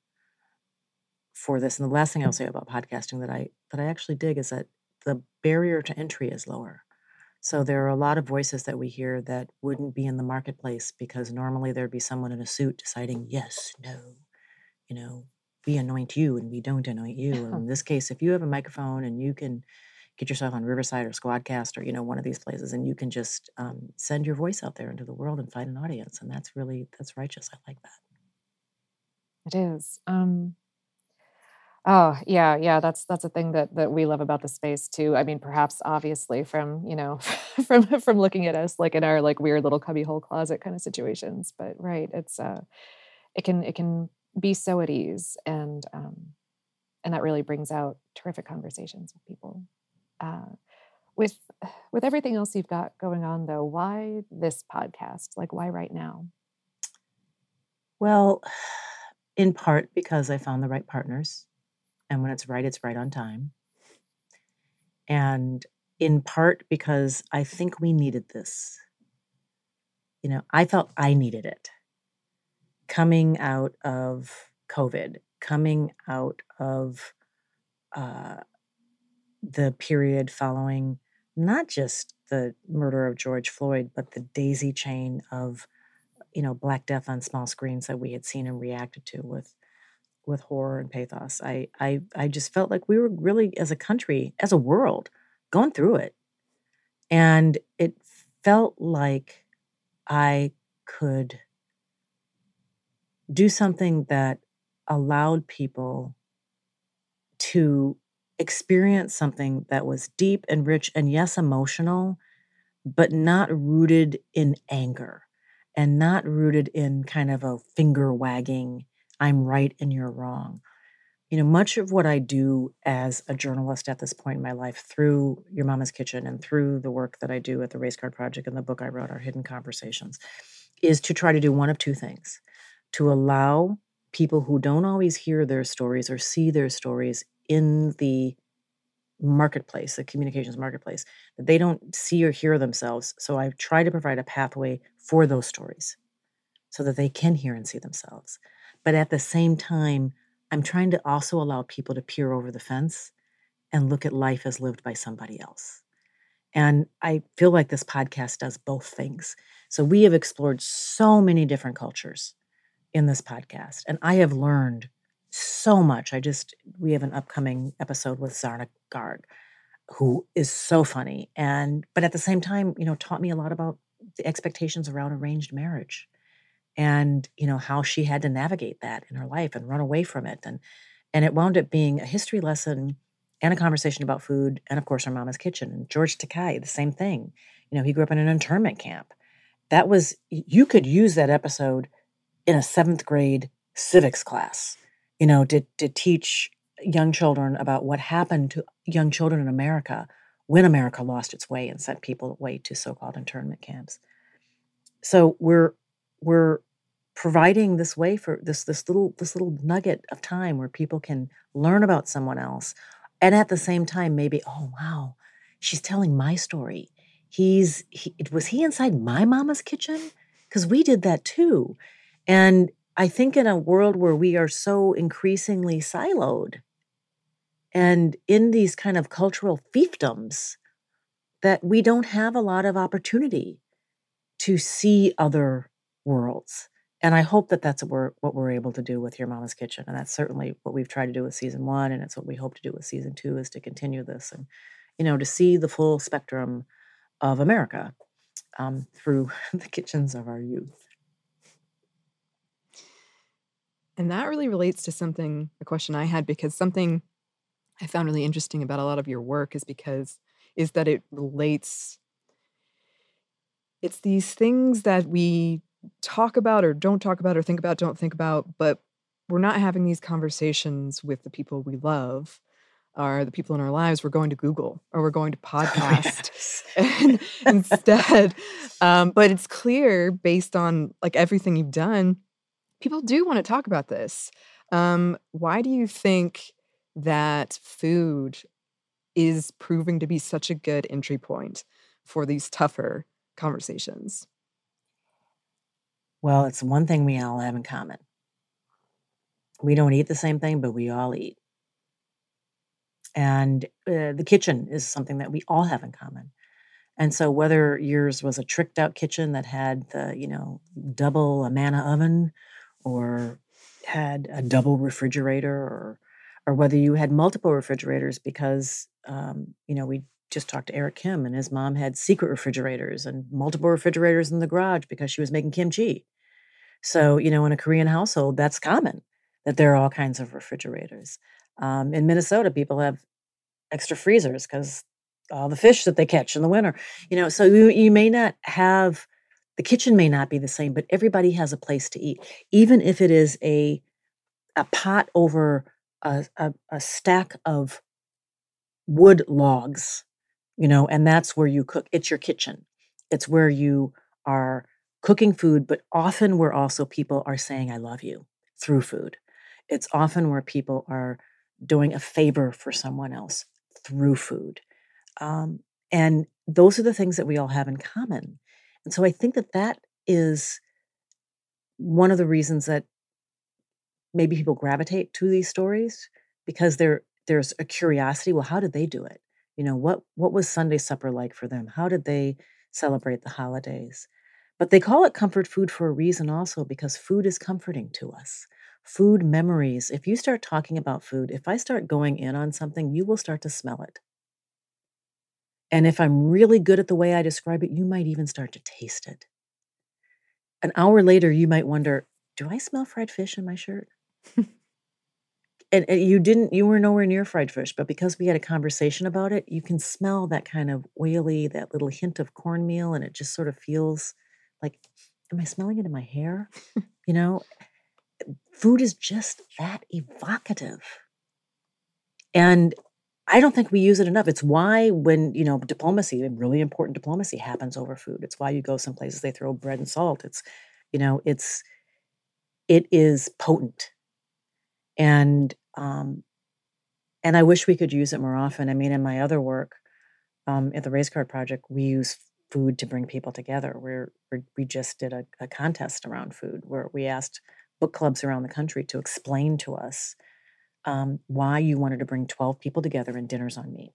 for this. And the last thing I'll say about podcasting that I that I actually dig is that the barrier to entry is lower. So there are a lot of voices that we hear that wouldn't be in the marketplace because normally there'd be someone in a suit deciding yes, no, you know, we anoint you and we don't anoint you. And in this case, if you have a microphone and you can get yourself on Riverside or Squadcast or, you know, one of these places, and you can just um, send your voice out there into the world and find an audience. And that's really, that's righteous. I like that. It is. Um, oh yeah, yeah. That's that's a thing that that we love about the space too. I mean, perhaps obviously from you know from from looking at us like in our like weird little cubbyhole closet kind of situations. But right, it's uh, it can it can be so at ease, and um, and that really brings out terrific conversations with people. Uh, with with everything else you've got going on, though, why this podcast? Like, why right now? Well, in part because I found the right partners. And when it's right, it's right on time. And in part because I think we needed this. You know, I felt I needed it. Coming out of COVID, coming out of uh, the period following not just the murder of George Floyd, but the daisy chain of, you know, Black death on small screens that we had seen and reacted to with with horror and pathos. I, I I just felt like we were really, as a country, as a world, going through it. And it felt like I could do something that allowed people to experience something that was deep and rich and, yes, emotional, but not rooted in anger and not rooted in kind of a finger wagging, I'm right and you're wrong. You know, much of what I do as a journalist at this point in my life through Your Mama's Kitchen and through the work that I do at the Race Card Project and the book I wrote, Our Hidden Conversations, is to try to do one of two things: to allow people who don't always hear their stories or see their stories in the marketplace, the communications marketplace, that they don't see or hear themselves. So I try to provide a pathway for those stories so that they can hear and see themselves. But at the same time, I'm trying to also allow people to peer over the fence and look at life as lived by somebody else. And I feel like this podcast does both things. So we have explored so many different cultures in this podcast. And I have learned so much. I just, we have an upcoming episode with Zarna Garg, who is so funny. And, but at the same time, you know, taught me a lot about the expectations around arranged marriage. And, you know, how she had to navigate that in her life and run away from it. And and it wound up being a history lesson and a conversation about food and, of course, Her Mama's Kitchen. And George Takei, the same thing. You know, he grew up in an internment camp. That was, you could use that episode in a seventh grade civics class, you know, to, to teach young children about what happened to young children in America when America lost its way and sent people away to so-called internment camps. So we're we're providing this way for this this little this little nugget of time where people can learn about someone else, and at the same time maybe, oh wow, she's telling my story. He's he, was he inside my mama's kitchen? Because we did that too. And I think in a world where we are so increasingly siloed and in these kind of cultural fiefdoms, that we don't have a lot of opportunity to see other worlds. And I hope that that's what we're, what we're able to do with Your Mama's Kitchen. And that's certainly what we've tried to do with season one. And it's what we hope to do with season two, is to continue this and, you know, to see the full spectrum of America um, through the kitchens of our youth. And that really relates to something, a question I had, because something I found really interesting about a lot of your work is because, is that it relates, it's these things that we talk about or don't talk about or think about, don't think about, but we're not having these conversations with the people we love or the people in our lives. We're going to Google or we're going to podcast and, instead. Um, but it's clear based on like everything you've done, people do want to talk about this. Um, why do you think that food is proving to be such a good entry point for these tougher conversations? Well, it's one thing we all have in common. We don't eat the same thing, but we all eat. And uh, the kitchen is something that we all have in common. And so whether yours was a tricked out kitchen that had the, you know, double Amana oven, or had a double refrigerator, or or whether you had multiple refrigerators because, um, you know, we just talked to Eric Kim and his mom had secret refrigerators and multiple refrigerators in the garage because she was making kimchi. So, you know, in a Korean household, that's common that there are all kinds of refrigerators. Um, in Minnesota, people have extra freezers because all the fish that they catch in the winter, you know, so you, you may not have, the kitchen may not be the same, but everybody has a place to eat. Even if it is a, a pot over a, a, a stack of wood logs, you know, and that's where you cook. It's your kitchen. It's where you are cooking food, but often where also people are saying, I love you through food. It's often where people are doing a favor for someone else through food. Um, and those are the things that we all have in common. And so I think that that is one of the reasons that maybe people gravitate to these stories, because there there's a curiosity. Well, how did they do it? You know, what what was Sunday supper like for them? How did they celebrate the holidays? But they call it comfort food for a reason also, because food is comforting to us. Food memories. If you start talking about food, if I start going in on something, you will start to smell it. And if I'm really good at the way I describe it, you might even start to taste it. An hour later, you might wonder, do I smell fried fish in my shirt? and, and you didn't, you were nowhere near fried fish, but because we had a conversation about it, you can smell that kind of oily, that little hint of cornmeal, and it just sort of feels like, am I smelling it in my hair? You know, food is just that evocative. And I don't think we use it enough. It's why when, you know, diplomacy, really important diplomacy happens over food. It's why you go some places, they throw bread and salt. It's, you know, it's, it is potent. And, um, and I wish we could use it more often. I mean, in my other work, um, at the Race Card Project, we use food to bring people together. We're, we're we just did a, a contest around food where we asked book clubs around the country to explain to us Um, why you wanted to bring twelve people together in Dinners on Me.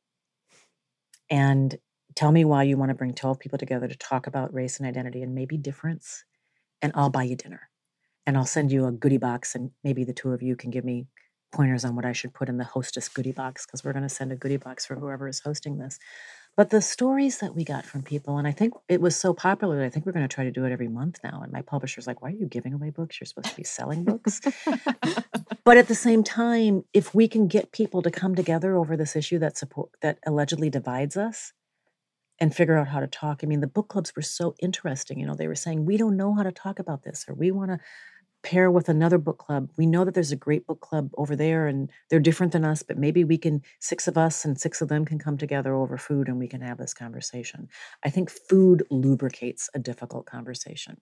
And tell me why you want to bring twelve people together to talk about race and identity and maybe difference, and I'll buy you dinner. And I'll send you a goodie box, and maybe the two of you can give me pointers on what I should put in the hostess goodie box, because we're going to send a goodie box for whoever is hosting this. But the stories that we got from people, and I think it was so popular that I think we're going to try to do it every month now. And my publisher's like, why are you giving away books? You're supposed to be selling books. But at the same time, if we can get people to come together over this issue that support that allegedly divides us and figure out how to talk. I mean, the book clubs were so interesting. You know, they were saying, we don't know how to talk about this, or we want to pair with another book club. We know that there's a great book club over there and they're different than us, but maybe we can, six of us and six of them can come together over food and we can have this conversation. I think food lubricates a difficult conversation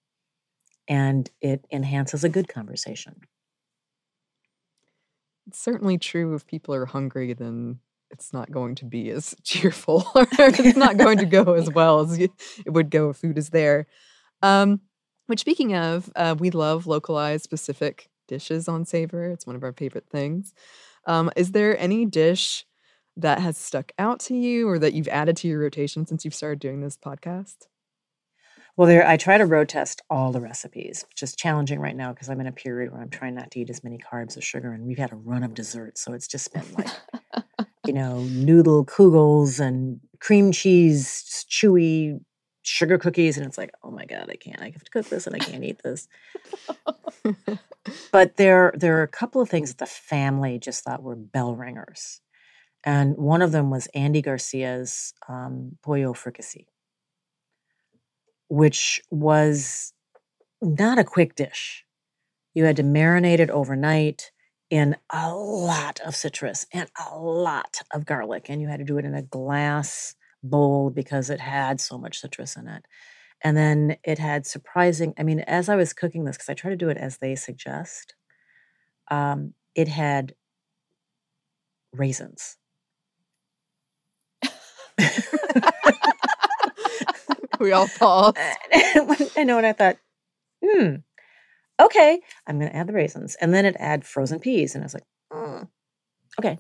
and it enhances a good conversation. It's certainly true if people are hungry, then it's not going to be as cheerful, or it's not going to go as well as it would go if food is there. Um, which, speaking of, uh, we love localized specific dishes on Savor. It's one of our favorite things. Um, is there any dish that has stuck out to you or that you've added to your rotation since you've started doing this podcast? Well, there I try to road test all the recipes, which is challenging right now because I'm in a period where I'm trying not to eat as many carbs or sugar, and we've had a run of desserts, so it's just been like, you know, noodle kugels and cream cheese, chewy sugar cookies, and it's like, oh my God, I can't. I have to cook this and I can't eat this. But there, there are a couple of things that the family just thought were bell ringers. And one of them was Andy Garcia's um, pollo fricassee, which was not a quick dish. You had to marinate it overnight in a lot of citrus and a lot of garlic. And you had to do it in a glass bowl because it had so much citrus in it. And then it had surprising, I mean, as I was cooking this, because I try to do it as they suggest, um, it had raisins. We all paused. I know, and I thought, hmm, okay, I'm going to add the raisins. And then it add frozen peas. And I was like, mm, okay.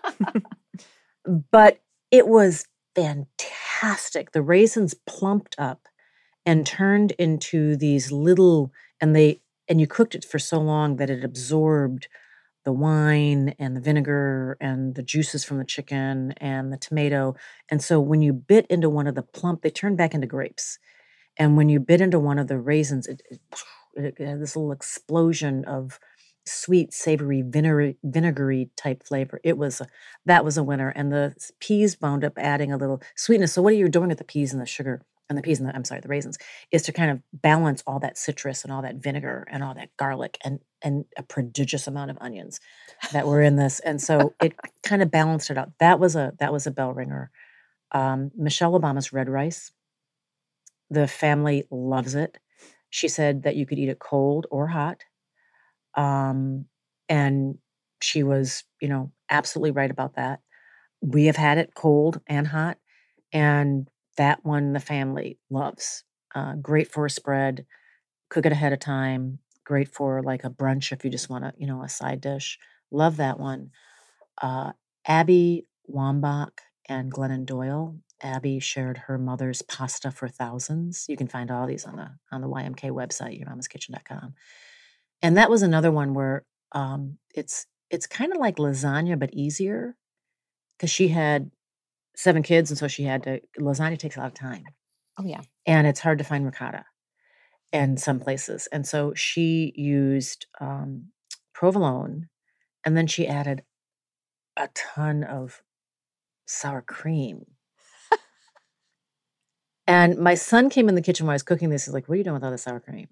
But it was fantastic. The raisins plumped up and turned into these little, and they, and you cooked it for so long that it absorbed the wine and the vinegar and the juices from the chicken and the tomato. And so when you bit into one of the plump, they turned back into grapes. And when you bit into one of the raisins, it, it, it had this little explosion of sweet, savory, vinegary, vinegary type flavor. It was, a, that was a winner. And the peas wound up adding a little sweetness. So what are you doing with the peas and the sugar? And the peas and the, I'm sorry, the raisins, is to kind of balance all that citrus and all that vinegar and all that garlic and and a prodigious amount of onions that were in this. And so it kind of balanced it out. That was a that was a bell ringer. Um, Michelle Obama's red rice. The family loves it. She said that you could eat it cold or hot. Um, and she was, you know, absolutely right about that. We have had it cold and hot, and that one the family loves. Uh, great for a spread. Cook it ahead of time. Great for like a brunch if you just want to, you know, a side dish. Love that one. Uh, Abby Wambach and Glennon Doyle. Abby shared her mother's pasta for thousands. You can find all these on the on the Y M K website, your mamas kitchen dot com. And that was another one where um, it's it's kind of like lasagna but easier because she had seven kids, and so she had to, lasagna takes a lot of time. Oh, yeah. And it's hard to find ricotta in some places. And so she used um, provolone, and then she added a ton of sour cream. And my son came in the kitchen while I was cooking this. He's like, what are you doing with all the sour cream?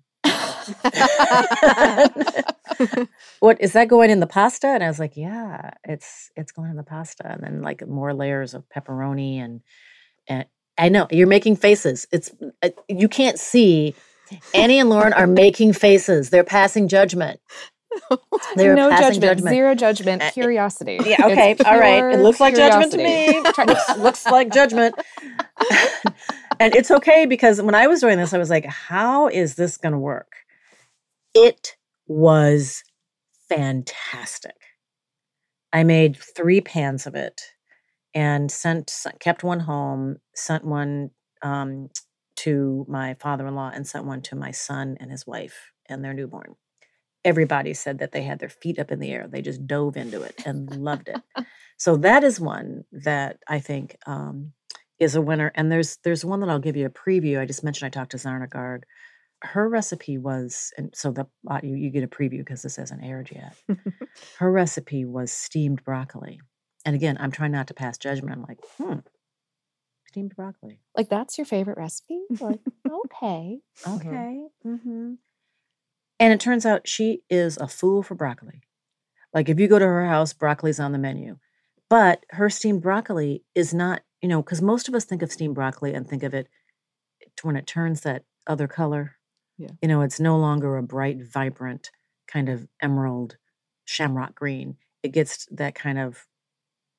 What is that going in the pasta? And I was like, yeah, it's it's going in the pasta. And then like more layers of pepperoni and and I know you're making faces. It's uh, you can't see. Annie and Lauren are making faces. They're passing judgment. They're no passing judgment, judgment, zero judgment, curiosity. Yeah, okay, all right. It looks like curiosity. judgment to me. looks, looks like judgment. And it's okay because when I was doing this, I was like, how is this going to work? It was fantastic. I made three pans of it and sent, kept one home, sent one um, to my father-in-law, and sent one to my son and his wife and their newborn. Everybody said that they had their feet up in the air. They just dove into it and loved it. So that is one that I think um, is a winner. And there's there's one that I'll give you a preview. I just mentioned I talked to Zarna Gard. Her recipe was, and so the uh, you, you get a preview because this hasn't aired yet. Her recipe was steamed broccoli. And again, I'm trying not to pass judgment. I'm like, hmm, steamed broccoli. Like, that's your favorite recipe? Like, okay. Okay. Mm-hmm. And it turns out she is a fool for broccoli. Like if you go to her house, broccoli's on the menu. But her steamed broccoli is not, you know, because most of us think of steamed broccoli and think of it when it turns that other color. Yeah. You know, it's no longer a bright, vibrant kind of emerald shamrock green. It gets that kind of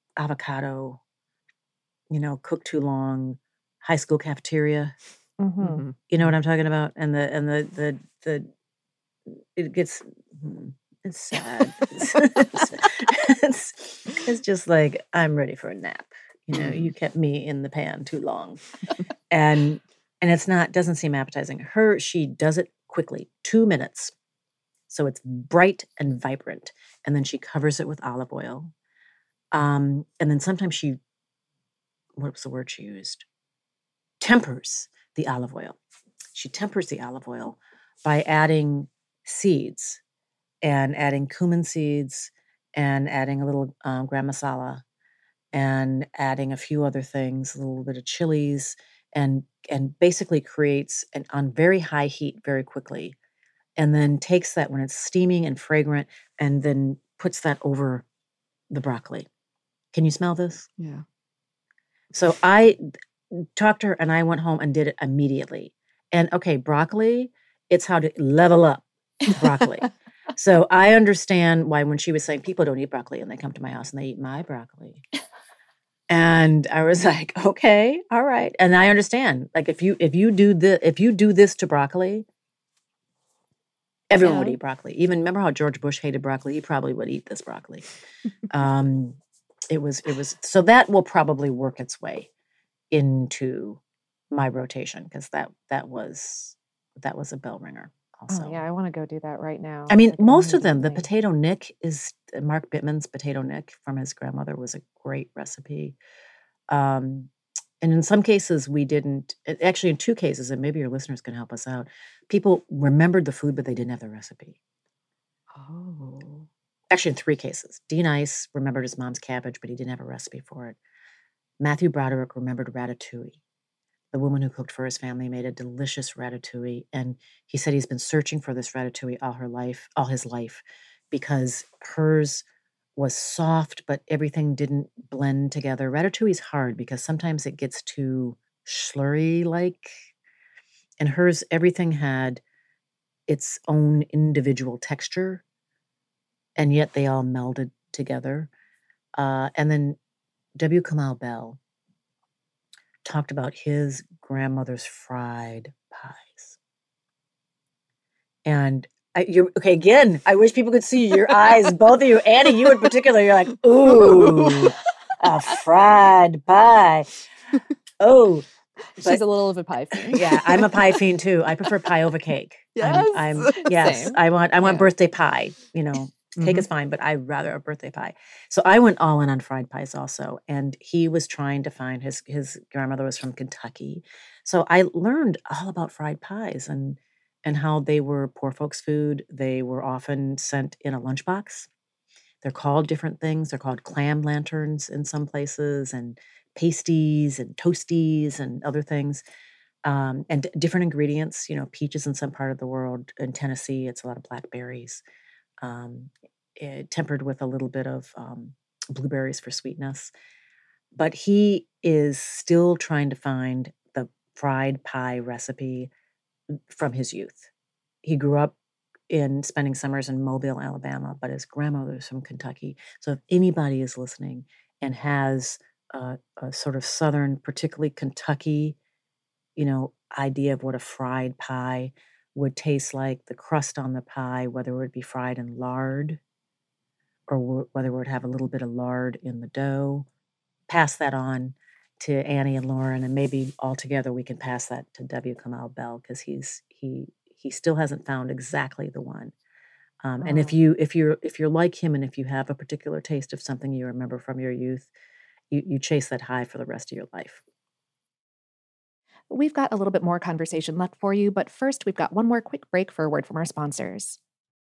avocado, you know, cooked too long, high school cafeteria. Mm-hmm. Mhm. You know what I'm talking about? And the and the the the it gets mm, it's sad. It's, it's, it's, it's just like I'm ready for a nap. You know, you kept me in the pan too long, and and it's not doesn't seem appetizing. Her she does it quickly, two minutes, so it's bright and vibrant, and then she covers it with olive oil, um, and then sometimes she what was the word she used? Tempers the olive oil. She tempers the olive oil by adding seeds and adding cumin seeds and adding a little um, gram masala and adding a few other things, a little bit of chilies, and and basically creates an on very high heat very quickly, and then takes that when it's steaming and fragrant, and then puts that over the broccoli. Can you smell this? Yeah. So I talked to her and I went home and did it immediately. And okay, broccoli, it's how to level up broccoli. So I understand why when she was saying people don't eat broccoli and they come to my house and they eat my broccoli. And I was like, okay, all right. And I understand. Like if you if you do the if you do this to broccoli, everyone Yeah. would eat broccoli. Even remember how George Bush hated broccoli? He probably would eat this broccoli. um, it was it was so that will probably work its way into my rotation because that that was that was a bell ringer also. Oh yeah, I want to go do that right now. I mean, like, most of them, the immediately. potato nick is uh, Mark Bittman's potato nick from his grandmother was a great recipe. Um, and in some cases, we didn't, a- actually, in two cases, and maybe your listeners can help us out, people remembered the food, but they didn't have the recipe. Oh. Actually, in three cases. Dean Ice remembered his mom's cabbage, but he didn't have a recipe for it. Matthew Broderick remembered ratatouille. The woman who cooked for his family made a delicious ratatouille, and he said he's been searching for this ratatouille all her life, all his life, because hers was soft, but everything didn't blend together. Ratatouille is hard because sometimes it gets too slurry-like, and hers, everything had its own individual texture, and yet they all melded together. Uh, and then W. Kamau Bell talked about his grandmother's fried pies. And I, you're okay again. I wish people could see your eyes, both of you, Annie, you in particular. You're like, ooh, a fried pie. Oh, She's but- a little of a pie fiend. yeah, I'm a pie fiend too. I prefer pie over cake. Yes. I'm, I'm yes. Same. I want I want Yeah. birthday pie. You know, cake Mhm. is fine, but I'd rather a birthday pie. So I went all in on fried pies also. And he was trying to find his his grandmother was from Kentucky. So I learned all about fried pies and and how they were poor folks' food. They were often sent in a lunchbox. They're called different things. They're called clam lanterns in some places, and pasties and toasties and other things. Um, and d- different ingredients, you know, peaches in some part of the world. In Tennessee, it's a lot of blackberries, um, eh, tempered with a little bit of um, blueberries for sweetness. But he is still trying to find the fried pie recipe from his youth. He grew up in spending summers in Mobile, Alabama, but his grandmother's from Kentucky. So if anybody is listening and has a, a sort of Southern, particularly Kentucky, you know, idea of what a fried pie would taste like, the crust on the pie, whether it would be fried in lard or wh- whether it would have a little bit of lard in the dough, pass that on to Annie and Lauren, and maybe all together we can pass that to W. Kamau Bell because he's he he still hasn't found exactly the one. Um, and if Oh. you if you're if you're like him and if you have a particular taste of something you remember from your youth, you, you chase that high for the rest of your life. We've got a little bit more conversation left for you, but first we've got one more quick break for a word from our sponsors.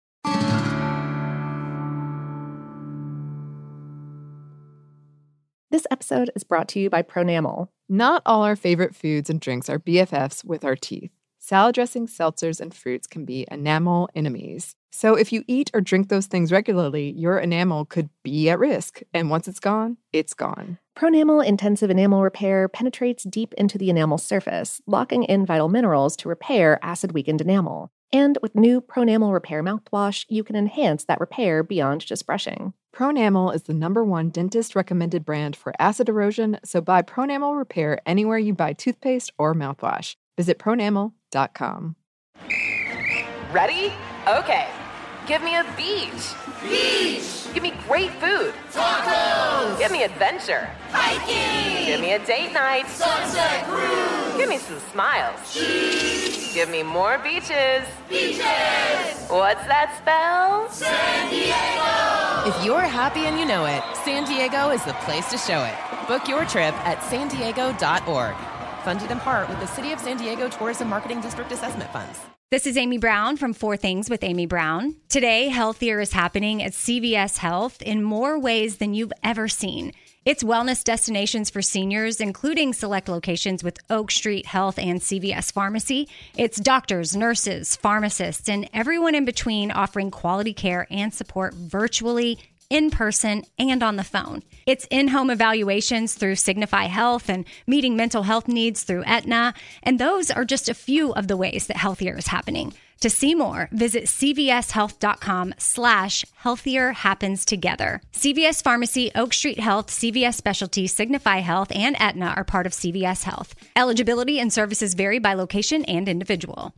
This episode is brought to you by Pronamel. Not all our favorite foods and drinks are B F Fs with our teeth. Salad dressings, seltzers, and fruits can be enamel enemies. So if you eat or drink those things regularly, your enamel could be at risk. And once it's gone, it's gone. Pronamel Intensive Enamel Repair penetrates deep into the enamel surface, locking in vital minerals to repair acid-weakened enamel. And with new Pronamel Repair mouthwash, you can enhance that repair beyond just brushing. Pronamel is the number one dentist-recommended brand for acid erosion, so buy Pronamel Repair anywhere you buy toothpaste or mouthwash. Visit pronamel dot com. Ready? Okay. Give me a beach. Beach. Give me great food. Tacos. Give me adventure. Hiking. Give me a date night. Sunset cruise. Give me some smiles. Cheese. Give me more beaches. Beaches. What's that spell? San Diego. If you're happy and you know it, San Diego is the place to show it. Book your trip at san diego dot org. Funded in part with the City of San Diego Tourism Marketing District Assessment Funds. This is Amy Brown from Four Things with Amy Brown. Today, healthier is happening at C V S Health in more ways than you've ever seen. It's wellness destinations for seniors, including select locations with Oak Street Health and C V S Pharmacy. It's doctors, nurses, pharmacists, and everyone in between offering quality care and support virtually, in person, and on the phone. It's in-home evaluations through Signify Health and meeting mental health needs through Aetna. And those are just a few of the ways that healthier is happening. To see more, visit cvshealth.com slash healthier happens together. C V S Pharmacy, Oak Street Health, C V S Specialty, Signify Health, and Aetna are part of C V S Health. Eligibility and services vary by location and individual.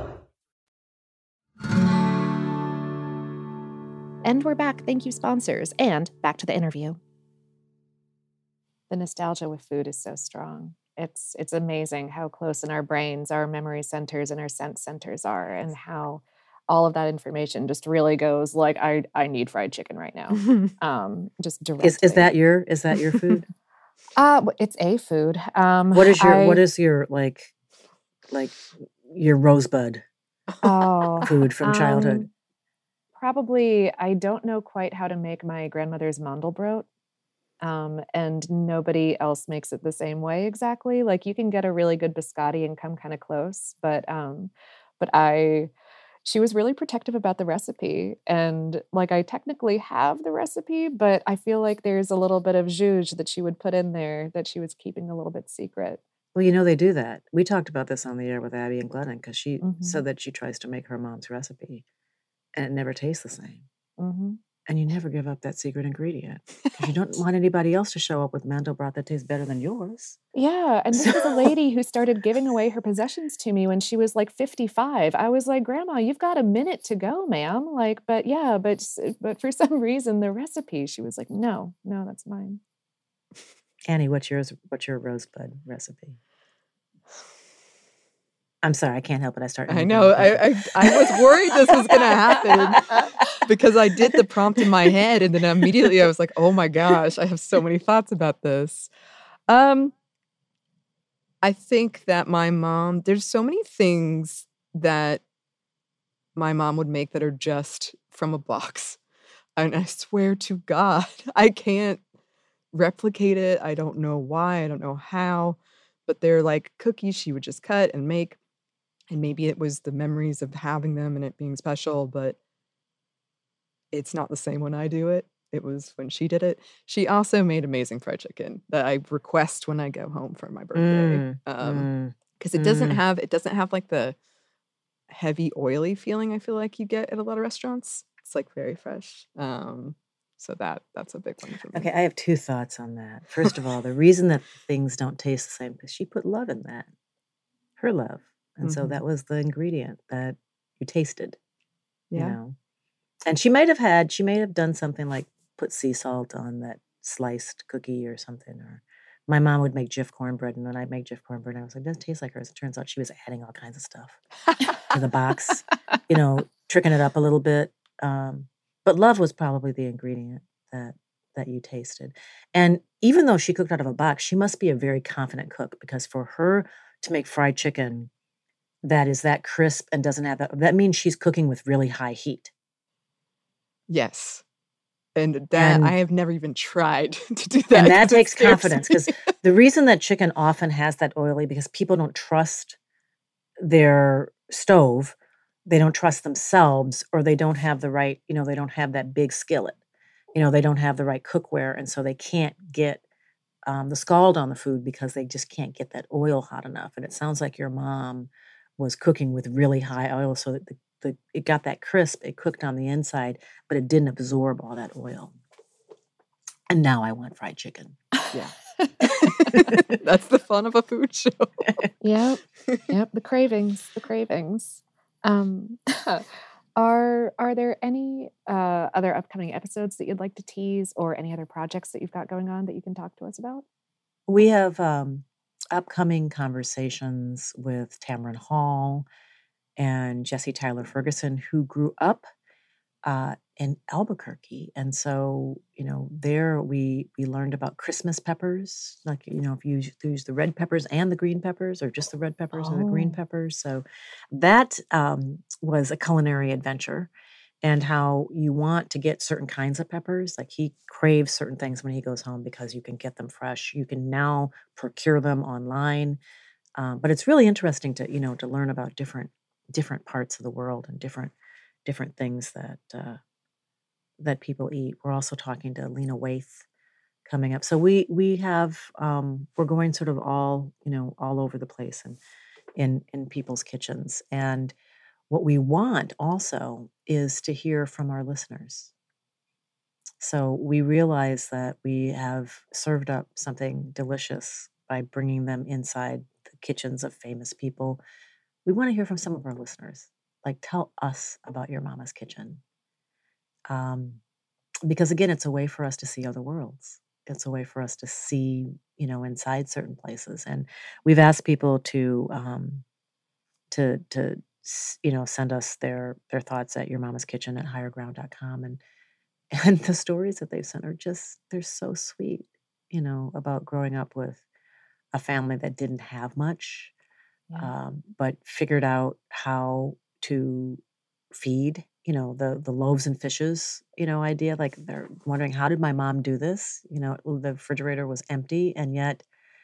And we're back. Thank you, sponsors. And back to the interview. The nostalgia with food is so strong. It's it's amazing how close in our brains our memory centers and our sense centers are, and how all of that information just really goes like, I I need fried chicken right now. Um, just directly. Is is that your is that your food? uh it's a food. Um, what is your I, what is your like like your rosebud oh, food from childhood? Um, probably, I don't know quite how to make my grandmother's Mandelbrot. Um, and nobody else makes it the same way exactly. Like you can get a really good biscotti and come kind of close, but um, but I, she was really protective about the recipe, and like I technically have the recipe, but I feel like there's a little bit of zhuzh that she would put in there that she was keeping a little bit secret. Well, you know they do that. We talked about this on the air with Abby and Glennon because she Mm-hmm. said that she tries to make her mom's recipe, and it never tastes the same. Mm-hmm. And you never give up that secret ingredient because you don't want anybody else to show up with Mandelbrot that tastes better than yours. Yeah, and this was a lady who started giving away her possessions to me when she was like fifty-five. I was like, Grandma, you've got a minute to go, ma'am. Like, but yeah, but but for some reason, the recipe, she was like, no, no, that's mine. Annie, what's yours? What's your rosebud recipe? I'm sorry, I can't help it. I start. I know. I, I I was worried this was going to happen because I did the prompt in my head, and then immediately I was like, "Oh my gosh, I have so many thoughts about this." Um, I think that my mom. There's so many things that my mom would make that are just from a box, and I swear to God, I can't replicate it. I don't know why. I don't know how, but they're like cookies she would just cut and make. And maybe it was the memories of having them and it being special, but it's not the same when I do it. It was when she did it. She also made amazing fried chicken that I request when I go home for my birthday. Mm, Um, because mm, it doesn't mm. have it doesn't have like the heavy oily feeling I feel like you get at a lot of restaurants. It's like very fresh. Um, so that that's a big one for me. Okay, I have two thoughts on that. First of all, the reason that things don't taste the same because she put love in that, her love. And so Mhm. that was the ingredient that you tasted, you Yeah. know. And she might have had, she may have done something like put sea salt on that sliced cookie or something. Or my mom would make Jif cornbread, and when I'd make Jif cornbread, I was like, it doesn't taste like hers. It turns out she was adding all kinds of stuff to the box, you know, tricking it up a little bit. Um, but love was probably the ingredient that that you tasted. And even though she cooked out of a box, she must be a very confident cook because for her to make fried chicken that is that crisp and doesn't have that, that means she's cooking with really high heat. Yes. And that And- I have never even tried to do that. And that 'cause it takes scares confidence me. because the reason that chicken often has that oily because people don't trust their stove, they don't trust themselves, or they don't have the right, you know, they don't have that big skillet. You know, they don't have the right cookware, and so they can't get um, the scald on the food because they just can't get that oil hot enough. And it sounds like your mom was cooking with really high oil so that the, the it got that crisp, it cooked on the inside, but it didn't absorb all that oil. And now I want fried chicken. Yeah. That's the fun of a food show. Yep. Yep. The cravings, the cravings. Um, are are there any uh, other upcoming episodes that you'd like to tease, or any other projects that you've got going on that you can talk to us about? We have um, upcoming conversations with Tamron Hall and Jesse Tyler Ferguson, who grew up uh, in Albuquerque. And so, you know, there we we learned about Christmas peppers, like, you know, if you use, use the red peppers and the green peppers, or just the red peppers and the green Oh. peppers. So that um, was a culinary adventure, and how you want to get certain kinds of peppers. Like, he craves certain things when he goes home because you can get them fresh. You can now procure them online. Um, but it's really interesting to, you know, to learn about different different parts of the world and different different things that uh, that people eat. We're also talking to Lena Waithe coming up. So we we have um, we're going sort of all, you know, all over the place and in in people's kitchens. And what we want also is to hear from our listeners. So we realize that we have served up something delicious by bringing them inside the kitchens of famous people. We want to hear from some of our listeners. Like, tell us about your mama's kitchen. Um, because again, it's a way for us to see other worlds. It's a way for us to see, you know, inside certain places. And we've asked people to, um, to, to, s- you know, send us their their thoughts at your mama's kitchen at higher ground dot com. And and the stories that they've sent are just, they're so sweet, you know, about growing up with a family that didn't have much, Yeah. um, but figured out how to feed, you know, the the loaves and fishes, you know, idea. Like, they're wondering, how did my mom do this? You know, the refrigerator was empty, and yet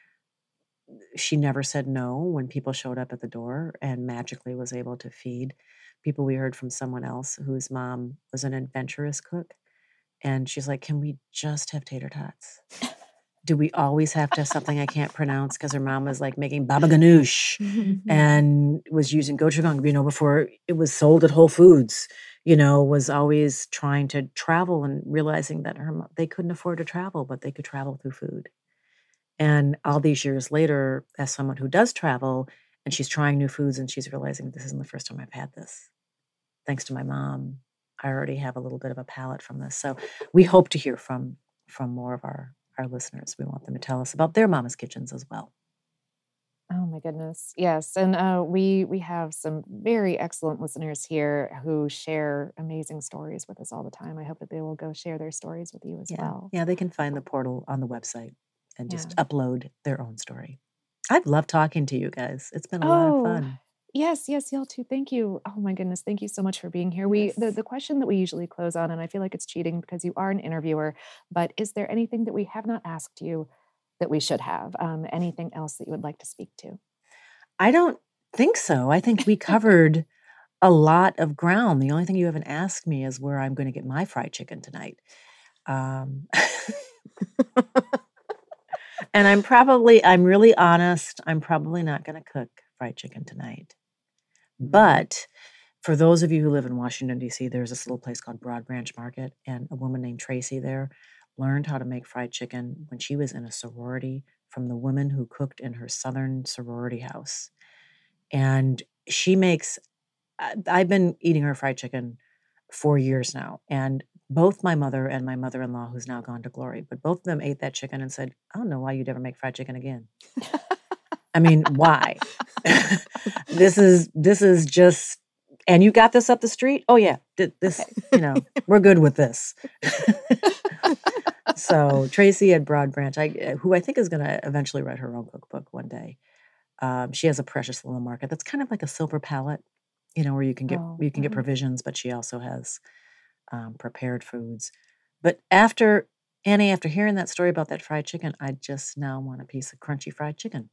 she never said no when people showed up at the door, and magically was able to feed people. We heard from someone else whose mom was an adventurous cook, and she's like, can we just have tater tots? Do we always have to have something I can't pronounce? Because her mom was like making baba ganoush and was using gochujang, you know, before it was sold at Whole Foods, you know, was always trying to travel and realizing that her mo- they couldn't afford to travel, but they could travel through food. And all these years later, as someone who does travel, and she's trying new foods, and she's realizing, this isn't the first time I've had this. Thanks to my mom, I already have a little bit of a palate from this. So we hope to hear from from more of our our listeners. We want them to tell us about their mama's kitchens as well. Oh my goodness. Yes. And uh, we we have some very excellent listeners here who share amazing stories with us all the time. I hope that they will go share their stories with you as Yeah, well. yeah, they can find the portal on the website and just Yeah. upload their own story. I've loved talking to you guys. It's been a lot of Oh, fun. yes, yes, y'all too. Thank you. Oh my goodness. Thank you so much for being here. We the, Yes. the question that we usually close on, and I feel like it's cheating because you are an interviewer, but is there anything that we have not asked you that we should have? Um, anything else that you would like to speak to? I don't think so. I think we covered a lot of ground. The only thing you haven't asked me is where I'm going to get my fried chicken tonight. Um, and I'm probably, I'm really honest, I'm probably not going to cook fried chicken tonight. But for those of you who live in Washington, D C, there's this little place called Broad Branch Market, and a woman named Tracy there learned how to make fried chicken when she was in a sorority from the women who cooked in her southern sorority house. And she makes, I- I've been eating her fried chicken for years now. And both my mother and my mother-in-law, who's now gone to glory, but both of them ate that chicken and said, I don't know why you'd ever make fried chicken again. I mean, why? This is, this is just, and you got this up the street? Oh yeah, th- this, you know, we're good with this. So Tracy at Broad Branch, I, who I think is going to eventually write her own cookbook one day. Um, she has a precious little market that's kind of like a silver palette, you know, where you can get Oh, you can get mhm. provisions, but she also has um, prepared foods. But after Annie, after hearing that story about that fried chicken, I just now want a piece of crunchy fried chicken.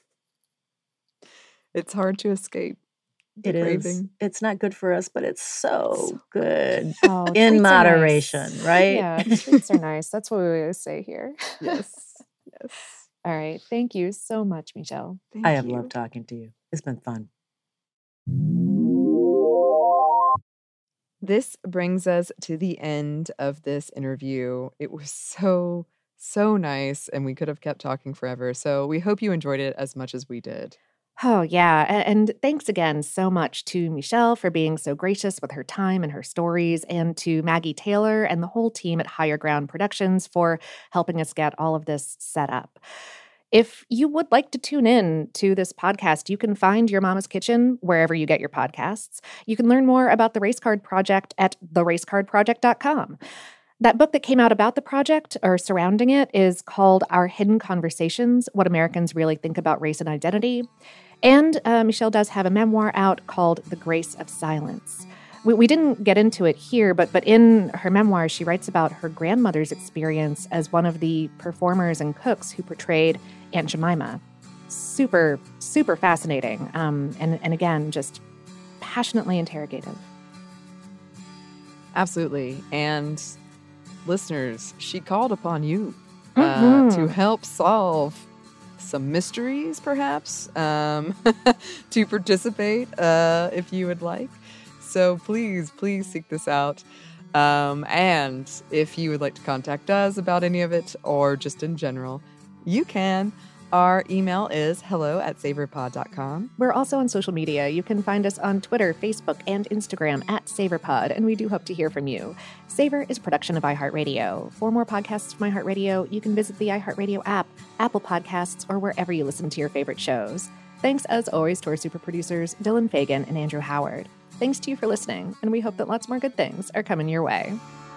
It's hard to escape the It is. craving. It's not good for us, but it's so So good Oh, treats in are moderation, nice. right? Yeah, treats are nice. That's what we always say here. Yes. Yes. All right. Thank you so much, Michelle. Thank I have you. loved talking to you. It's been fun. This brings us to the end of this interview. It was so, so nice, and we could have kept talking forever. So we hope you enjoyed it as much as we did. Oh, yeah. And thanks again so much to Michelle for being so gracious with her time and her stories, and to Maggie Taylor and the whole team at Higher Ground Productions for helping us get all of this set up. If you would like to tune in to this podcast, you can find Your Mama's Kitchen wherever you get your podcasts. You can learn more about the Race Card Project at the race card project dot com. That book that came out about the project or surrounding it is called Our Hidden Conversations, What Americans Really Think About Race and Identity. And uh, Michelle does have a memoir out called The Grace of Silence. We, we didn't get into it here, but but in her memoir, she writes about her grandmother's experience as one of the performers and cooks who portrayed Aunt Jemima. Super, super fascinating. Um, and, and again, just passionately interrogative. Absolutely. And listeners, she called upon you uh, Mm-hmm. to help solve some mysteries, perhaps, um, to participate uh, if you would like. So please, please seek this out. Um, and if you would like to contact us about any of it or just in general, you can. Our email is hello at savorpod dot com. We're also on social media. You can find us on Twitter, Facebook, and Instagram at SavorPod, and we do hope to hear from you. Savor is a production of iHeartRadio. For more podcasts from iHeartRadio, you can visit the iHeartRadio app, Apple Podcasts, or wherever you listen to your favorite shows. Thanks, as always, to our super producers, Dylan Fagan and Andrew Howard. Thanks to you for listening, and we hope that lots more good things are coming your way.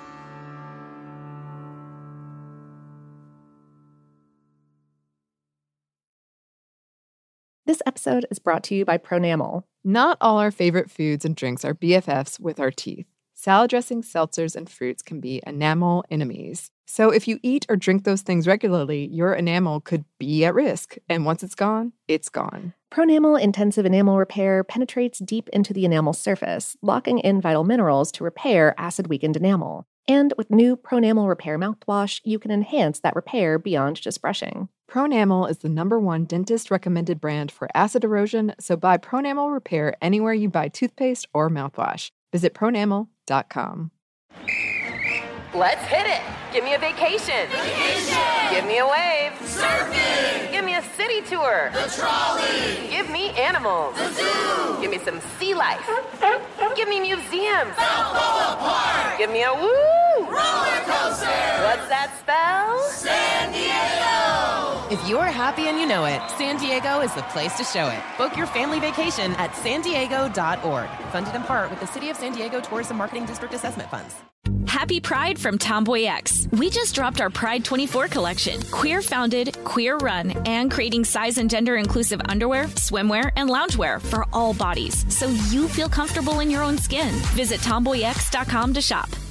This episode is brought to you by Pronamel. Not all our favorite foods and drinks are B F Fs with our teeth. Salad dressings, seltzers, and fruits can be enamel enemies. So if you eat or drink those things regularly, your enamel could be at risk. And once it's gone, it's gone. Pronamel Intensive Enamel Repair penetrates deep into the enamel surface, locking in vital minerals to repair acid-weakened enamel. And with new Pronamel Repair mouthwash, you can enhance that repair beyond just brushing. Pronamel is the number one dentist-recommended brand for acid erosion, so buy Pronamel Repair anywhere you buy toothpaste or mouthwash. Visit pronamel dot com. Let's hit it. Give me a vacation. Vacation. Give me a wave. Surfing. Give me a city tour. The trolley. Give me animals. The zoo. Give me some sea life. Give me museums. Balboa Park. Give me a woo. Roller coaster. What's that spell? San Diego. If you're happy and you know it, San Diego is the place to show it. Book your family vacation at san diego dot org. Funded in part with the City of San Diego Tourism Marketing District Assessment Funds. Happy Pride from Tomboy X. We just dropped our Pride twenty-four collection. Queer founded, queer run, and creating size and gender inclusive underwear, swimwear, and loungewear for all bodies, so you feel comfortable in your own skin. Visit tomboy x dot com to shop.